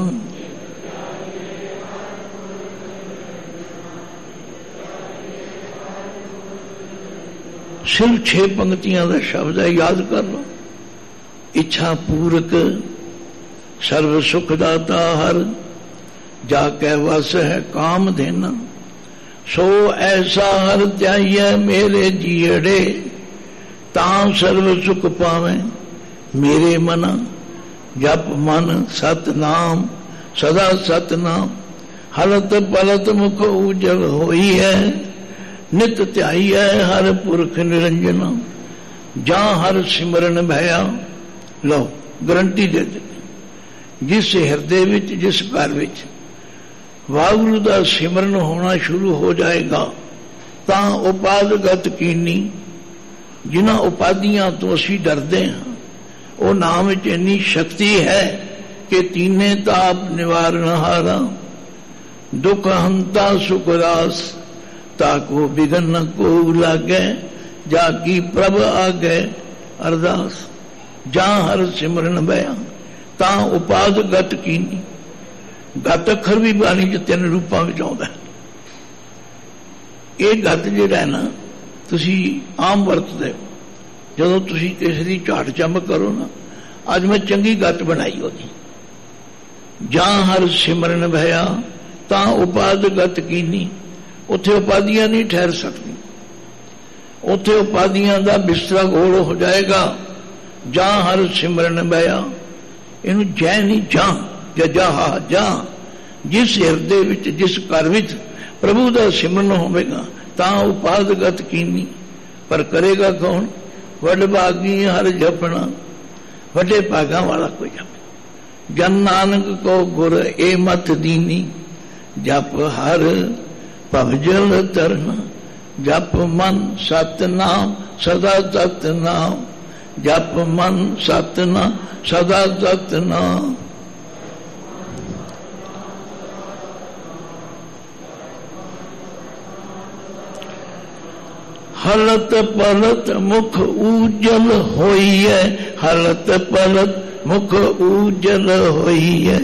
सिर्फ छह पंक्तियां का शब्द है, याद कर लो। इच्छा पूरक सर्व सुखदाता हर, जाके वस है काम देना। सो ऐसा हर त्याइए मेरे जीअड़े, तां सर्व सुख पावे मेरे मना। जप मन सतनाम सदा सतनाम, हलत पलत मुख उजल होई है। नित त्याई है हर पुरख निरंजना, जा हर सिमरन भया। लो गारंटी दे दे, जिस हिरदे विच जिस घर विच वाहिगुरू दा सिमरन होना शुरू हो जाएगा तां उपादगत कीनी। जिन्हां उपाधियां तो असी डरते हैं वो नाम विच इन्नी शक्ति है कि तीने ताप निवारण हारा, दुख हंता सुख रास, ताको बिघन न को लागे, जाकी प्रभ आगे अरदास। जा हर सिमरन बया तां उपादगत कीनी। गत अखर भी बाणी च तीन रूपां विच आउंदा है। ये गत जिहड़ा है ना तुसी आम वरतदे हो, जदों तुसी किसी दी झाट चंब करो ना, अज मैं चंगी गत बनाई होगी। जा हर सिमरन भया तां उपादगत कीनी। उत्थे उपाधियां नहीं ठहर सकती, उत्थे उपाधियां दा बिस्तरा गोल हो जाएगा। जा हर सिमरन बया, इनू जै नहीं जा या जा जा। जिस हिरदे विच जिस घर विच प्रभु दा सिमरन होवेगा तां उपादगत कीनी। पर करेगा कौन? वड भागी हर जपना, वडे भागा वाला कोई जप। जन नानक को गुर ए मत दीनी, जप हर भवजल तरना। ਜਪ ਮਨ ਸਤਨਾਮ ਸਦਾ ਸਤਨਾਮ, ਜਪ ਮਨ ਸਤਨਾਮ ਸਦਾ ਸਤਨਾਮ। ਹਲਤ ਪਲਤ ਮੁਖ ਉਜਲ ਹੋਈ ਹੈ, ਹਲਤ ਪਲਤ ਮੁਖ ਉਜਲ ਹੋਈ ਹੈ।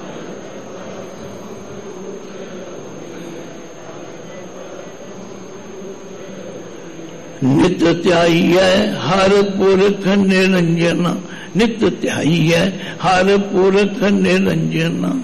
ਨਿਤ ਧਿਆਈਐ ਹਰ ਪੁਰਖ ਨਿਰੰਜਨ, ਨਿਤ ਧਿਆਈਐ ਹਰ ਪੁਰਖ ਨਿਰੰਜਨ।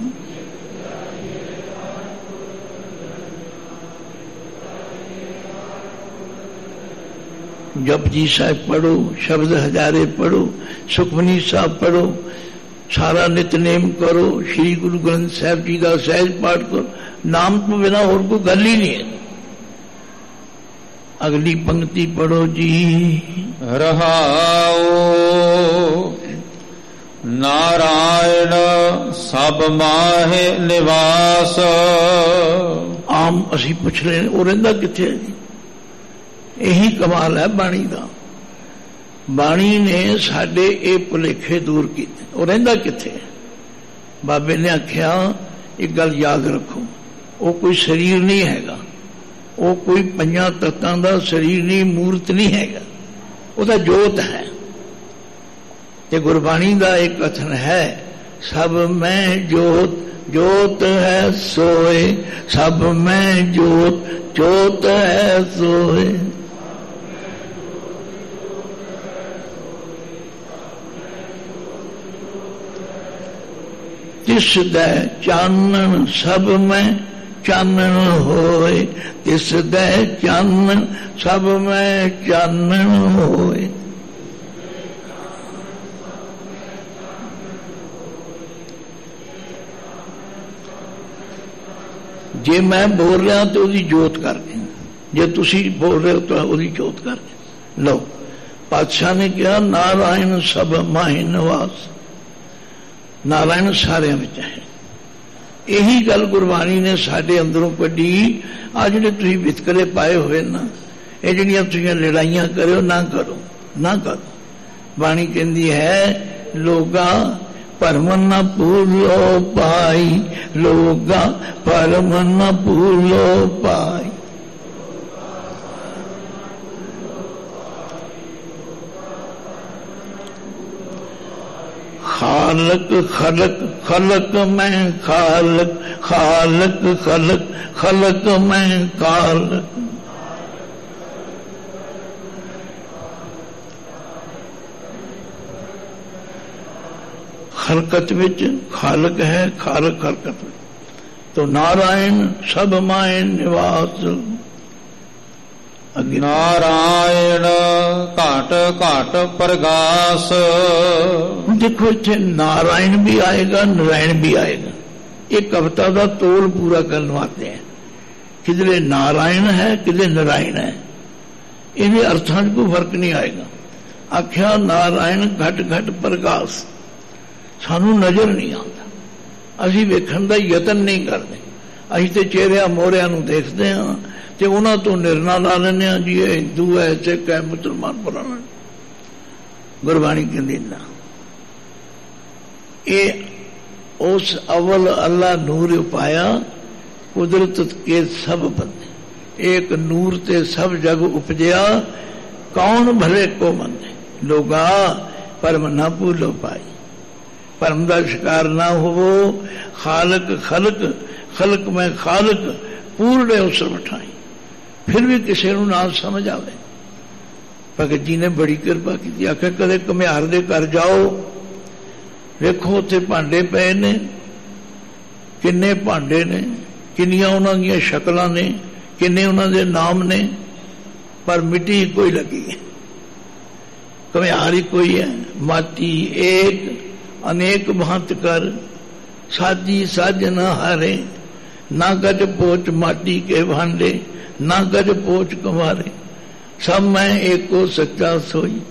जपजी साहिब पढ़ो, शब्द हजारे पढ़ो, सुखमनी साहब पढ़ो, सारा नितनेम करो, श्री गुरु ग्रंथ साहब जी का सहज पाठ करो। नाम तो बिना और कोई गल ही नहीं है। अगली पंक्ति पढ़ो जी। रहाओ नारायण सब माहे निवास। आम असी पुछ रहे वो रहिंदा किथे है जी? यही कमाल है बाणी का। बाणी ने साडे ये भुलेखे दूर किए। वो रहिंदा किथे? बाबे ने आख्या एक गल याद रखो, वो कोई शरीर नहीं हैगा, वो कोई पंजा तत्तां दा शरीर नहीं, मूर्त नहीं हैगा, वो तो जोत है। ते गुरबाणी का एक कथन है, सब में जोत जोत है सोए, सब में जोत जोत है सोए। तिस दै चानन सब में चानन होए, तिस दै चानन सब में चानन होए। जे मैं बोल रहा तो उसकी जोत कर दें, जे तुसी बोल रहे हो तो उसकी जोत कर दें। लो पातशाह ने कहा नारायण सब माहे निवास, नारायण सारिया विच है। यही गल गुरबाणी ने साडे अंदरों कढ़ी। आ जिहड़े तुसीं वितकरे पाए हुए ना, ये जिहड़ियां तुसीं लड़ाइयां करो ना करो ना करो। बाणी कहती है लोगा भरम न भूलो पाई, लोगा भरम न भूलो पाई। खालक खलक खलक में खालक, खालक खलक खलक में खालक। खलकत विच खालक है, खालक खलकत में। तो नारायण सब माए निवास। नारायण घाट घाट प्रगास। देखो इत्थे नारायण भी आएगा, नारायण भी आएगा। ये कविता का तोल पूरा करने वास्ते हैं। किधरे नारायण है, किधरे नारायण है, इन्हें अर्थां च कोई फर्क नहीं आएगा। आख्या नारायण घट घट प्रकाश, सानू नजर नहीं आता, असी वेखण दा यतन नहीं करते। असी तो चेहरिया मोहरिया नूं देखते हाँ ते उन्हां तो निर्णय ला लैंदे हां जी ये हिंदू है, सिख है, मुसलमान फलाना। गुरबाणी कहंदी ना, ये उस अव्वल अल्लाह नूर उपाया कुदरत के सब बंदे, एक नूर ते सब जग उपजया, कौन भले को मने। लोगा परम ना भूलो पाई, परम का शिकार ना हो। खालक खलक खलक में खालक पूर्ण अवसर बिठाई, फिर भी किसी को ना समझ आवे। भगत जी ने बड़ी कृपा की। आखिर कदे घुमियार दे घर जाओ, वेखो उत्थे भांडे पे ने, किन्ने भांडे ने, किन्नियां उन्हां दीयां शक्लां ने, किन्ने उन्हां दे नाम ने, पर मिट्टी कोई लगी है, घुमियार ही कोई है। माटी एक अनेक भांत कर, साजी साज न हारे, ना गज पोच माटी के भांडे, ना गज पोच कुमारे, सब मैं एको सच्चा सोई।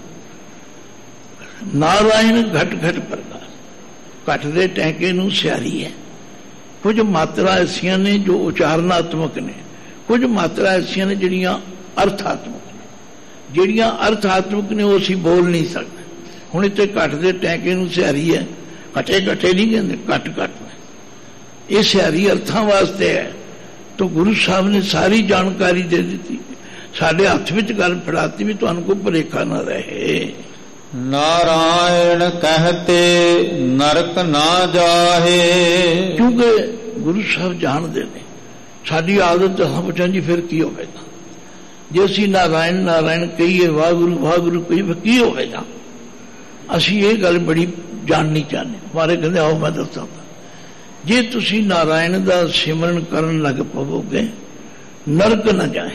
नारायण घट घट प्रकाश, घट दे टैंके नूं स्यारी है। कुछ मात्रा ऐसियां ने जो उचारनात्मक ने, कुछ मात्रा ऐसियां ने जिहड़ियां ਅਰਥਾਤਮਕ ਜਿਹੜੀਆਂ ਅਰਥਾਤਮਕ ਨੇ ਉਹ ਅਸੀਂ ਬੋਲ ਨਹੀਂ ਸਕਦੇ। ਹੁਣ ਇੱਥੇ ਘੱਟ ਦੇ ਟੈਂਕੇ ਨੂੰ ਸਿਹਾਰੀ ਹੈ, ਘਟੇ ਘਟੇ ਨਹੀਂ ਕਹਿੰਦੇ, ਘੱਟ ਘੱਟ ਨੇ। ਇਹ ਸਿਹਾਰੀ ਅਰਥਾਂ ਵਾਸਤੇ ਹੈ। ਤਾਂ ਗੁਰੂ ਸਾਹਿਬ ਨੇ ਸਾਰੀ ਜਾਣਕਾਰੀ ਦੇ ਦਿੱਤੀ, ਸਾਡੇ ਹੱਥ ਵਿੱਚ ਗੱਲ ਫੜਾਤੀ ਵੀ ਤੁਹਾਨੂੰ ਕੋਈ ਭੁਲੇਖਾ ਨਾ ਰਹੇ। ਨਾਰਾਇਣ ਕਹਤੇ ਨਰਕ ਨਾ ਜਾਹੇ। ਕਿਉਂਕਿ ਗੁਰੂ ਸਾਹਿਬ ਜਾਣਦੇ ਨੇ ਸਾਡੀ ਆਦਤ ਹਾਂ ਪੁੱਛਣ ਜੀ ਫਿਰ ਕੀ ਹੋਵੇਗਾ ਜੇ ਅਸੀਂ ਨਾਰਾਇਣ ਨਾਰਾਇਣ ਕਹੀਏ, ਵਾਹਿਗੁਰੂ ਵਾਹਿਗੁਰੂ ਕਹੀਏ, ਕੀ ਹੋਵੇਗਾ? ਅਸੀਂ ਇਹ ਗੱਲ ਬੜੀ ਜਾਣਨੀ ਚਾਹੁੰਦੇ। ਮਾਰੇ ਕਹਿੰਦੇ ਆਓ ਮੈਂ ਦੱਸਾਂ, ਜੇ ਤੁਸੀਂ ਨਾਰਾਇਣ ਦਾ ਸਿਮਰਨ ਕਰਨ ਲੱਗ ਪਵੋਗੇ ਨਰਕ ਨਾ ਜਾਏ।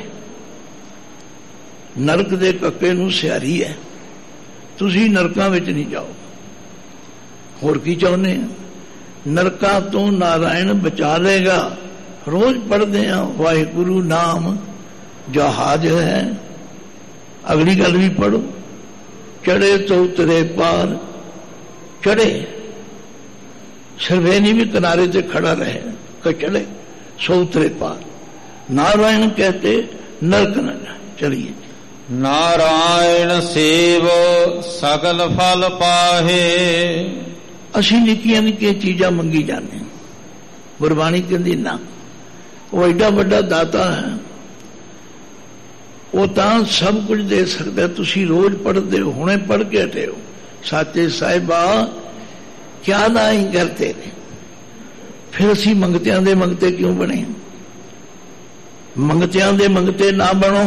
ਨਰਕ ਦੇ ਕੱਕੇ ਨੂੰ ਸਿਹਾਰੀ ਹੈ, ਤੁਸੀਂ ਨਰਕਾਂ ਵਿੱਚ ਨਹੀਂ ਜਾਓ। ਹੋਰ ਕੀ ਚਾਹੁੰਦੇ ਆ? ਨਰਕਾਂ ਤੋਂ ਨਾਰਾਇਣ ਬਚਾ ਲੇਗਾ। ਰੋਜ਼ ਪੜ੍ਹਦੇ ਆ ਵਾਹਿਗੁਰੂ ਨਾਮ ਜਹਾਜ਼ ਹੈ। ਅਗਲੀ ਗੱਲ ਵੀ ਪੜੋ, ਚੜੇ ਤੋਂ ਉਤਰੇ ਪਾਰ। ਚੜੇ ਸਰਵੇਨੀ ਵੀ ਕਿਨਾਰੇ ਤੇ ਖੜਾ ਰਹੇ ਕਿ ਚੜੇ ਸੋ ਉਤਰੇ ਪਾਰ। नारायण कहते नरक न जाए। चलिए नारायण सेव सगल फल पाहे। असी निक्कियां निक्कियां चीज़ां मंगी जाने, गुरबाणी कहती ना वो एडा बड़ा दाता है, वो तां सब कुछ दे सकता। तुसी रोज पढ़ते हो, हुणे पढ़ के हटे हो साचे साहिबा क्या ना ही करते ने, फिर असी मंगतियां दे मंगते क्यों बने? मंगतियां दे मंगते ना बनो।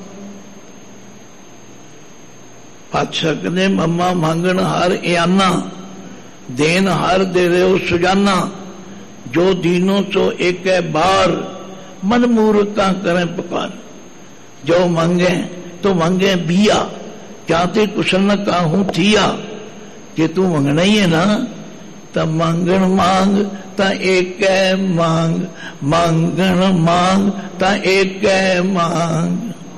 पातशाह कहते मम्मा मांगण हार इयाना, देन हार दे रहे हो सुजाना। जो दीनों चो एक है बार, मन मूर्ख का करें पुकार। जो मांगे तो मांगे बिया, क्या ते कुछ न काहू थिया। कि तू मंगना ही है ना तो मांगण मांग ता एक है मांग, मांगण मांग ता एक है मांग।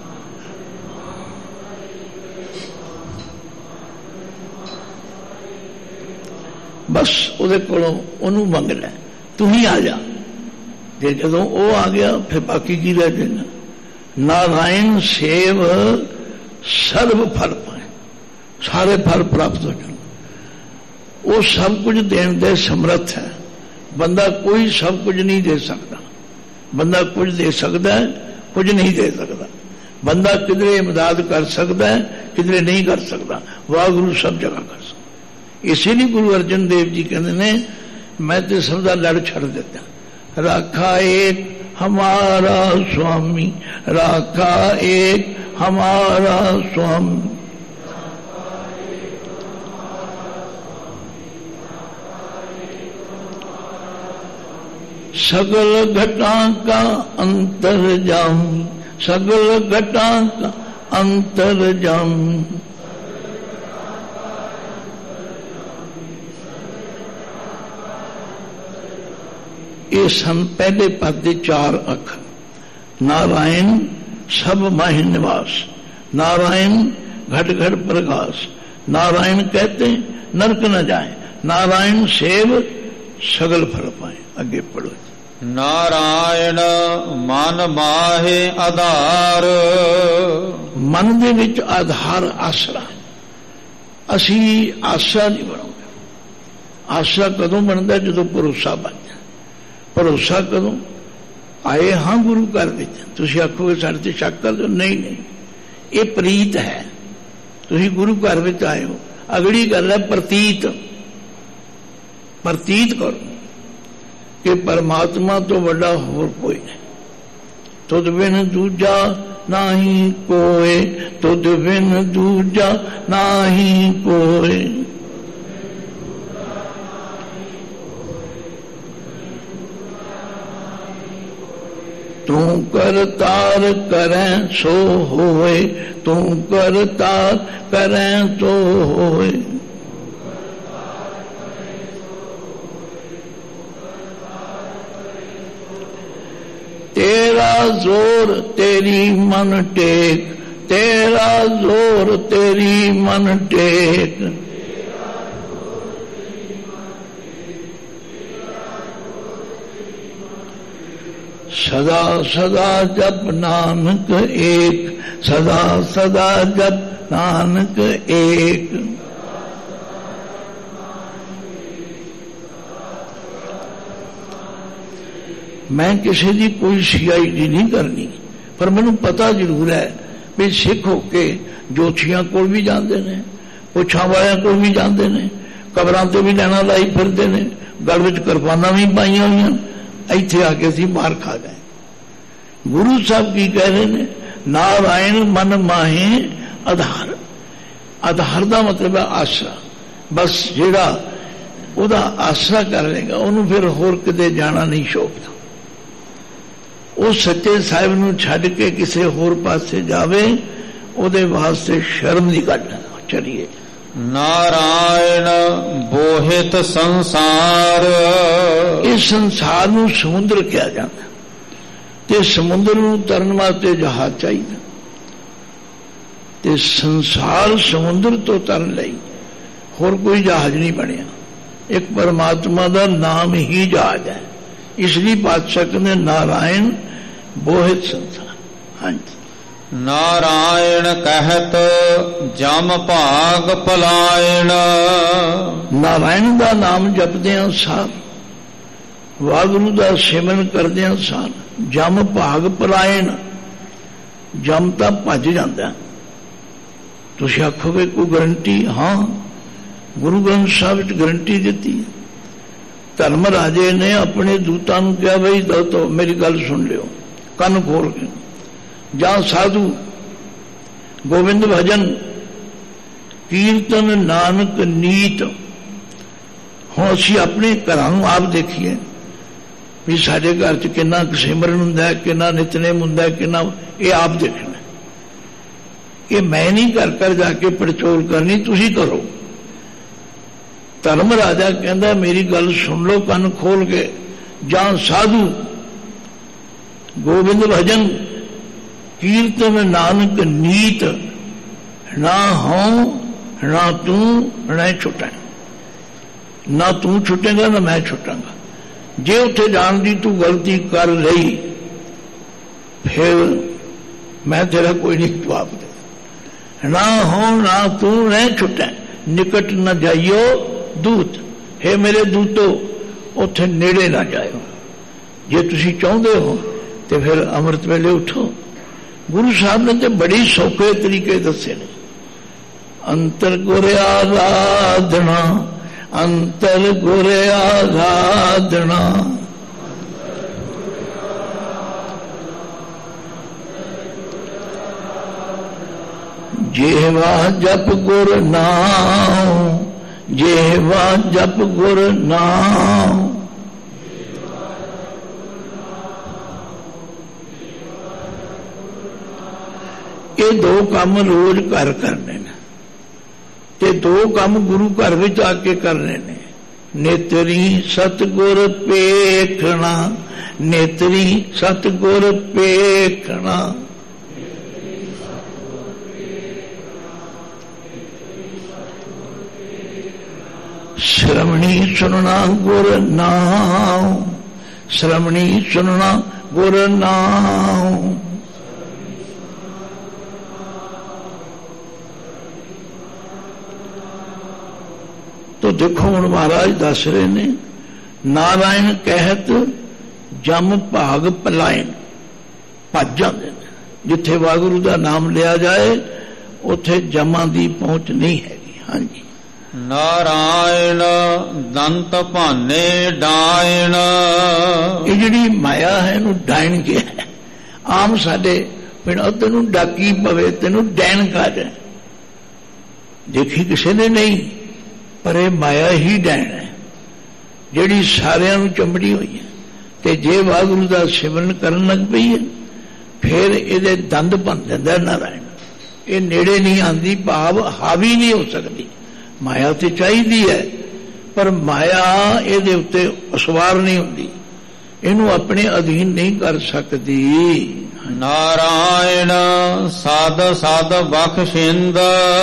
बस ਉਹਦੇ ਕੋਲੋਂ ਉਹਨੂੰ ਮੰਗਣਾ, ਤੂੰ ਹੀ ਆ ਜਾ। ਜੇ ਜਦੋਂ ਉਹ ਆ ਗਿਆ ਫਿਰ ਬਾਕੀ ਕੀ ਰਹਿ ਜਾਣਾ? नारायण सेव सर्व फल पाए, सारे फल प्राप्त हो जाए। वो सब कुछ देने दे समर्थ है। बंदा कोई सब कुछ नहीं दे सकता। बंदा कुछ दे सकता है, कुछ नहीं दे सकता। बंदा किधरे इमदाद कर सकता है, किधरे नहीं कर सकता। वाहगुरु सब जगह कर सकता। इसीलिए गुरु अर्जन देव जी कहते ने मैं तो सबका लड़ छड़ देता। राखा एक हमारा स्वामी, राखा एक हमारा स्वामी। सगल घटा का अंतर्जामी, सगल घटा का अंतर्जामी। ये सन पहले पद के चार अखर। नारायण सब माहि निवास, नारायण घट घट प्रकाश। नारायण कहते नरक न जाए, नारायण सेव सगल फल पाए। आगे पढ़ो। नारायण मन माहे आधार, मन दे विच आधार आसरा। असी आसरा नहीं बनाओगे। आसरा कदों बनता जो भरोसा बन। भरोसा कदों आए हाँ गुरु घर विच। तुसीं आखोगे साडे ते शक कर दो, नहीं नहीं ये प्रीत है। तुसीं गुरु घर विच आए हो। अगली गल है प्रतीत। प्रतीत करो कि परमात्मा तो बड़ा होर कोई नहीं। तुद बिन दूजा नाही कोई, तुद बिन दूजा नाही कोई। तू करतार करें सो होए, तू करतार करें सो होए। तेरा जोर तेरी मन टेक, तेरा जोर तेरी मन टेक। सदा सदा जप नानक एक, सदा सदा जप नानक एक। मैं किसी की कोई सीआईडी नहीं करनी, पर मैनू पता जरूर है भी सिख होके जोशियां कोल भी जाते हैं, पुछां वालियां कोल भी जाते हैं, कबरां ते भी लैना लाई फिरते हैं, गल विच किरपानां भी पाईयां होईयां, इत्थे आके असीं मार खा गए। गुरु साहब की कह रहे हैं, नारायण मन माहे आधार। आधार का मतलब है आसरा। बस जिहड़ा उहदा आसरा कर लेगा उन्होंने फिर होर किते जाना नहीं शोभता। वो सच्चे साहिब नूं छड्ड के किसी होर पासे जावे उहदे वास्ते शर्म दी गल है। चलिए, नारायण बोहित संसार। इस संसार नूं समुद्र कहा जाता, ते समुद्र नूं तरन वास्ते जहाज चाहिए, ते संसार समुद्र तो तरन लई होर कोई जहाज नहीं बनिया। एक परमात्मा का नाम ही जहाज है, इसलिए पातशाह कहते नारायण बोहित संसार। हाँ जी, नारायण कहत जम भाग पलायन। नारायण का नाम जपदे सार, वागुरु का सिमरन करदे सार जम भाग पलायन। जम तो भज जाता। तुसीं आखोगे कोई गारंटी? हाँ, गुरु ग्रंथ साहब विच गारंटी दी। धर्म राजे ने अपने दूतां नूं कहा, बई दोतो मेरी गल सुन लियो कन खोल के, जा साधु गोविंद भजन कीर्तन नानक नीत। हुण असीं अपने घरां नूं आप देखीए भी साडे घर च किन्ना सिमरन हुंदा है, किन्ना नितनेम हुंदा है, किन्ना, ये आप देखना। ये मैं नहीं घर घर जाके पड़चोल करनी, तुसीं करो। धर्म राजा कहता मेरी गल सुन लो कन खोल के, जां साधु गोविंद भजन कीर्तन नानक नीत। ना हूं ना तू ना छुटा, ना तू छुटेगा ना मैं छुटांगा। जे उत्थे जान दी तू गलती कर लई फिर मैं तेरा कोई नहीं जवाब दे। ना हो ना तू न छुटा, निकट न जाइयो दूत। हे मेरे दूतो उत्थे नेड़े ना जाओ। जे तुसी चाहते हो तो फिर अमृत वेले उठो। गुरु साहब ने तो बड़ी सौखे तरीके दसे ने। अंतर गुर आराधना, अंतर गुर आराधना, जेवा जप गुर नाम, जेवा जप गुर नाम। ये दो काम रोज घर करने ने, ते दो काम गुरु घर विच आके करने ने। नेतरी सतगुर पेखना, नेतरी सतगुर पेखना। श्रवणी सुनना गुर नाम, श्रवणी सुनना गुर नाम। तो देखो हुण महाराज दस रहे ने, नारायण कहत जम भाग पलायन। भज जाते हैं जिथे वागुरु का नाम लिया जाए उथे जमा की पहुंच नहीं हैगी। हाँ जी, नारायण दंत भाने डायन। ये जिहड़ी माया है इहनूं डायन किया है। आम साडे पिंड तेनूं डाकी पवे तेनूं डैन कहा जाए, देखी किसी ने नहीं, पर यह माया ही डैन है जिहड़ी सारियां नूं चंबड़ी हुई है। ते जे वागुरु का सिमरन करन लग पई है फिर इहदे दंद भन जांदा नारायण। ये नेड़े नहीं आती, भाव हावी नहीं हो सकती। माया तो चाहिए है पर माया ये उत्ते असवार नहीं होती, इनू अपने अधीन नहीं कर सकती। नारायण साध साध बख्शिंद।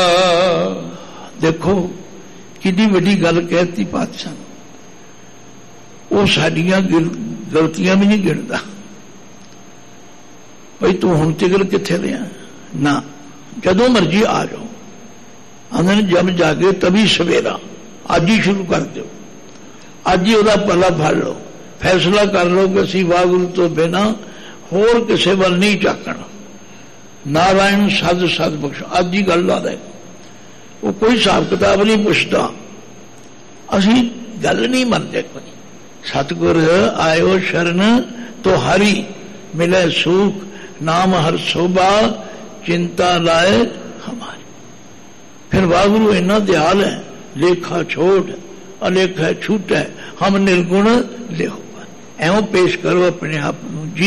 देखो कितनी बड़ी गल कहती पातशाह। वो साडियां गलतियां भी नहीं गिनता। भाई तू हुण तिकर किथे रहा, ना, जदों मर्जी आ जाओ। आंदे जब जागे तभी सवेरा, अज ही शुरू कर दो, अज ही वह पला फड़ लो, फैसला कर लो कि असीं वाहगुरू तो बिना होर किसी वाल नहीं झाकना। नारायण सद सद बख्श, अज ही गल ला दे, वो कोई हिसाब किताब नहीं पुछता, असी गल नहीं मनते कोई। सतगुर आयो शरण तो हरि मिले सुख, नाम हर शोभा चिंता लाए हमारी। फिर वाहगुरू इन्ना दयाल है, लेखा छोड़ अलेखा छूट है, हम निर्गुण लिहो। एवं पेश करो अपने आप नूं जी।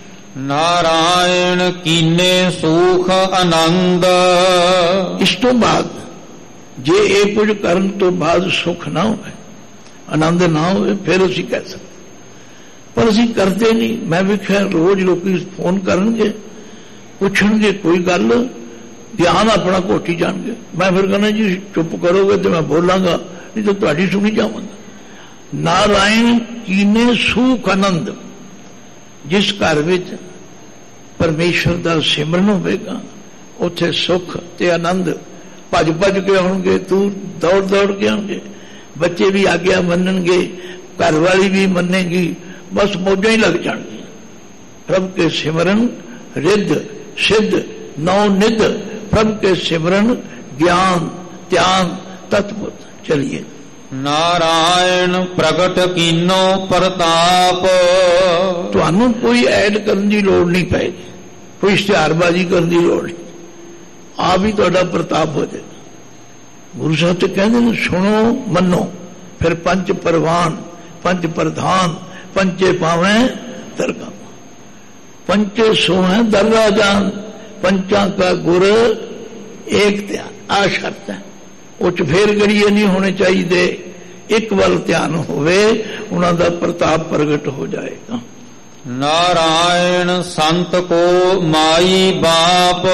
नारायण कीने सुख आनंद। इस तो बाद जे ये कुछ करन तो बाद सुख ना हो, आनंद ना हो, फिर असीं कह सकते, पर असीं करते नहीं। मैं भी खैर रोज लोग फोन करनगे, पुछणगे कोई गल, ध्यान अपना घोटी जाणगे। मैं फिर कहना जी चुप करोगे तो मैं बोलांगा, नहीं तो तुहाडी सुनी जावांगा। नारायण कीने सुख आनंद, जिस घर विच परमेश्वर का सिमरन होगा उत्थे सुख ते आनंद। भज भज के आउणगे, तू दौड़ दौड़ के आउणगे, बच्चे भी आग्या मनणगे, घरवाली भी मनेगी, बस मौजां ही लग जाणगियां। प्रभ के सिमरन रिद्ध सिद्ध नौ निध, प्रभ के सिमरन ज्ञान त्यान तत्व। चलिए। नारायण प्रगट कीनो प्रताप। तुहानू कोई ऐड करने की लोड़ नहीं पैगी, कोई इश्तिहारबाजी करने की लोड़ नहीं, आप ही तुहाडा प्रताप हो जाएगा। गुरु साहब तो कहते हैं सुनो मनो, फिर पंच परवान पंच प्रधान पंचे पावे दरगाह। पंचे सो है दर्रा जान, पंचा का गुर एक ध्यान। आ शर्त है, उच फेर गड़िए नहीं होने चाहिए, एक वाल ध्यान होवे, उन्हां दा प्रताप प्रगट हो जाएगा। नारायण संत को माई बाप।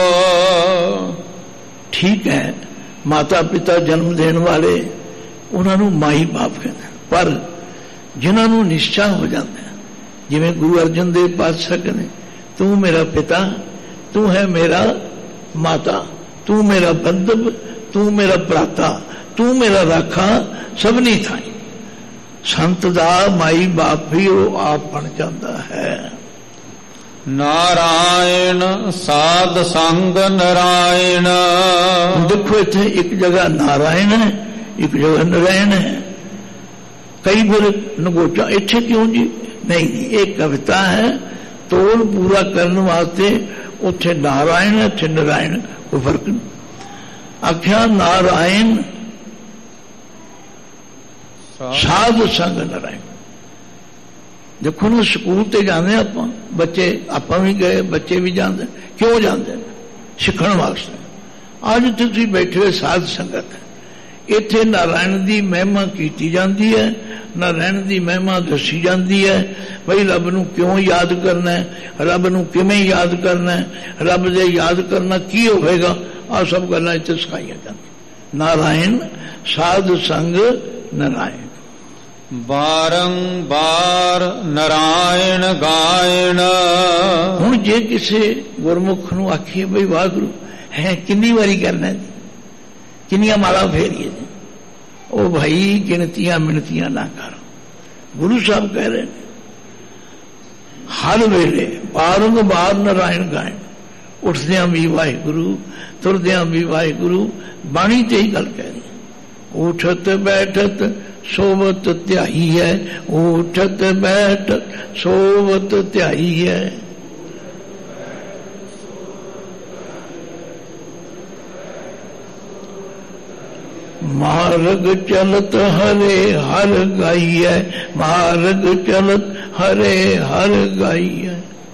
ठीक है, माता पिता जन्म देने वाले उन्होंने माई बाप कहते हैं, पर जिन्होंने निश्चा हो जाता है, जिवें गुरु अर्जन देव पातशाह कहते, तू मेरा पिता, तू है मेरा माता, तू मेरा बंधु, तू मेरा भ्राता, तू मेरा राखा, सब नहीं था। संत दा माई बाप भी वो आप बन जाता है। नारायण साध संग नारायण। देखो इतने एक जगह नारायण है, एक जगह नारायण है। कई बार नगोचा इतने क्यों जी? नहीं जी, एक कविता है, तोल पूरा करने वास्ते उथे नारायण है, उथे नारायण, कोई फर्क नहीं। आख्या नारायण साध संग नारायण। देखो ना स्कूल ते जाते आप बच्चे, आप भी गए, बच्चे भी जाते, क्यों जाते? सीखने वास्ते। अज तुसीं बैठे हुए साध संगत है, इत्थे नारायण की महिमा की जाती है, नारायण की महिमा दसी जाती है। भाई रब नूं क्यों याद करना है, रब नूं किवें याद करना है, रब दे याद करना की होगा, आ सब गल्लां इत्थे सिखाईयां जांदियां। नारायण साध संग नारायण। बारंबार नारायण गायन। हुण जे किसी गुरमुख नूं आखीए बई वाहगुरू है किन्नी वारी करना जी, किन्नियां माला फेरीए जी, ओ भाई गिनतियां मिनतियां ना कर। गुरु साहब कह रहे हैं हर वेले बारंबार नारायण गायन, उठद्या भी वाहिगुरु, तुरद्या भी वाहिगुरू। बाणी ते ही गल कह रही है। उठत बैठत सोवत त्याई है, उठत बैठत सोवत त्याई है। मार्ग चलत हरे हर गाई है, मार्ग चलत हरे हर गाई है।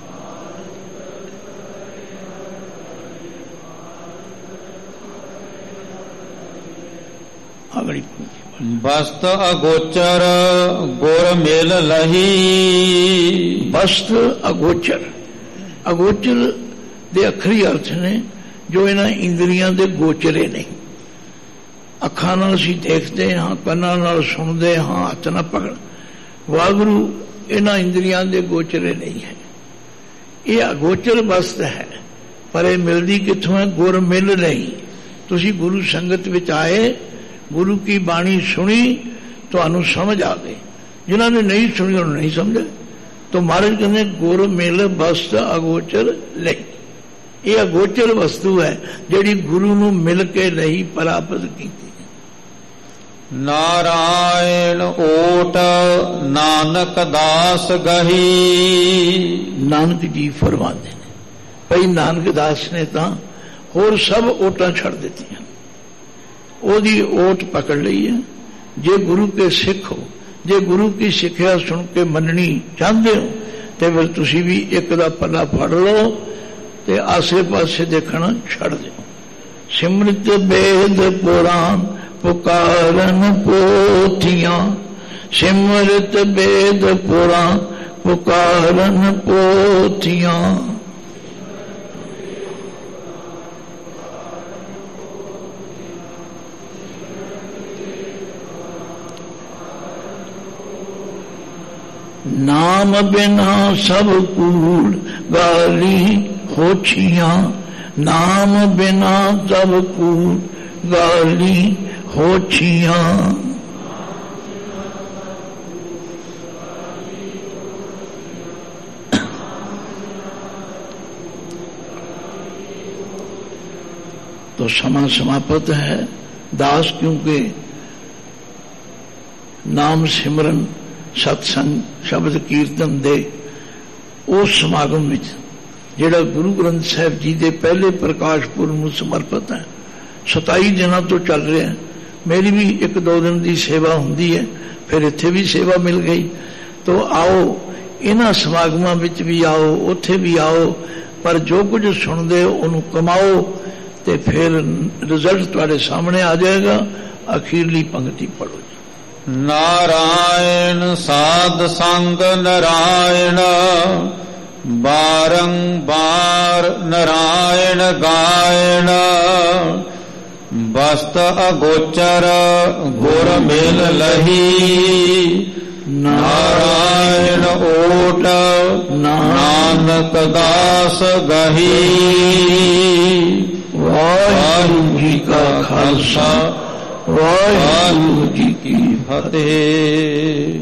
अगली बस्त अगोचर गुर मिल लही। बस्त अगोचर, अगोचर दे अखरी अर्थ ने जो इन्हां इंद्रियां दे गोचरे नहीं। अखां नाल असीं देखते हाँ, कन्नां नाल सुनते हाँ, हथ ना पकड़। वाहगुरू इन्हां इंद्रियां दे गोचरे नहीं है, ये अगोचर बस्त है। पर यह मिलती कित्थों है? गुर मिल नहीं। तुसी गुरु संगत विच आए, गुरु की बाणी सुनी, तुहानू समझ आ गई। जिन्होंने नहीं सुनी उन्होंने नहीं समझा। तो महाराज कहते गुर मिल वस्त अगोचर नहीं। ये अगोचर वस्तु है जिहड़ी गुरु नू मिल के नहीं प्राप्त की। नारायण ओट नानक दास गही। नानक जी फरमाते हैं भाई नानक दास ने तो होर सब ओटां छड़ दित्तियां, ओदी ओट पकड़ ली है। जे गुरु के सिख हो, जे गुरु की सिक्ख्या सुन के मननी चाहते हो तो फिर तुसी भी एक दा पल्ला फड़ लो ते आसे पासे देखना छड़ दो। सिमरत वेद पुराण पुकारन पोथियां, सिमरत वेद पुराण पुकारन पोथियां। नाम बिना सब कूड़ गाली होछियां, नाम बिना सब कूड़ गाली होछियां। तो समा समाप्त है। दास क्योंकि नाम सिमरन सत्संग शब्द कीर्तन दे उस समागम में जिहड़ा गुरु ग्रंथ साहिब जी के पहले प्रकाश पुरब नूं समर्पित है, सताई दिनों तो चल रहा है। मेरी भी एक दो दिन की सेवा होंदी है, फिर इत्थे भी सेवा मिल गई। तो आओ इन्हां समागमां विच भी आओ, उत्थे भी आओ, पर जो कुछ सुनते हो उन्होंने कमाओ तो फिर रिजल्ट तुहाडे सामने आ जाएगा। अखीरली पंक्ति पढ़ो। नारायण साध संग नारायण, बारंबार नारायण गायन। बस्त अगोचर गुर मिल लही, नारायण ओट नानक दास गही। वाहिगुरू जी का खालसा, वाहिगुरू जी की फतेह।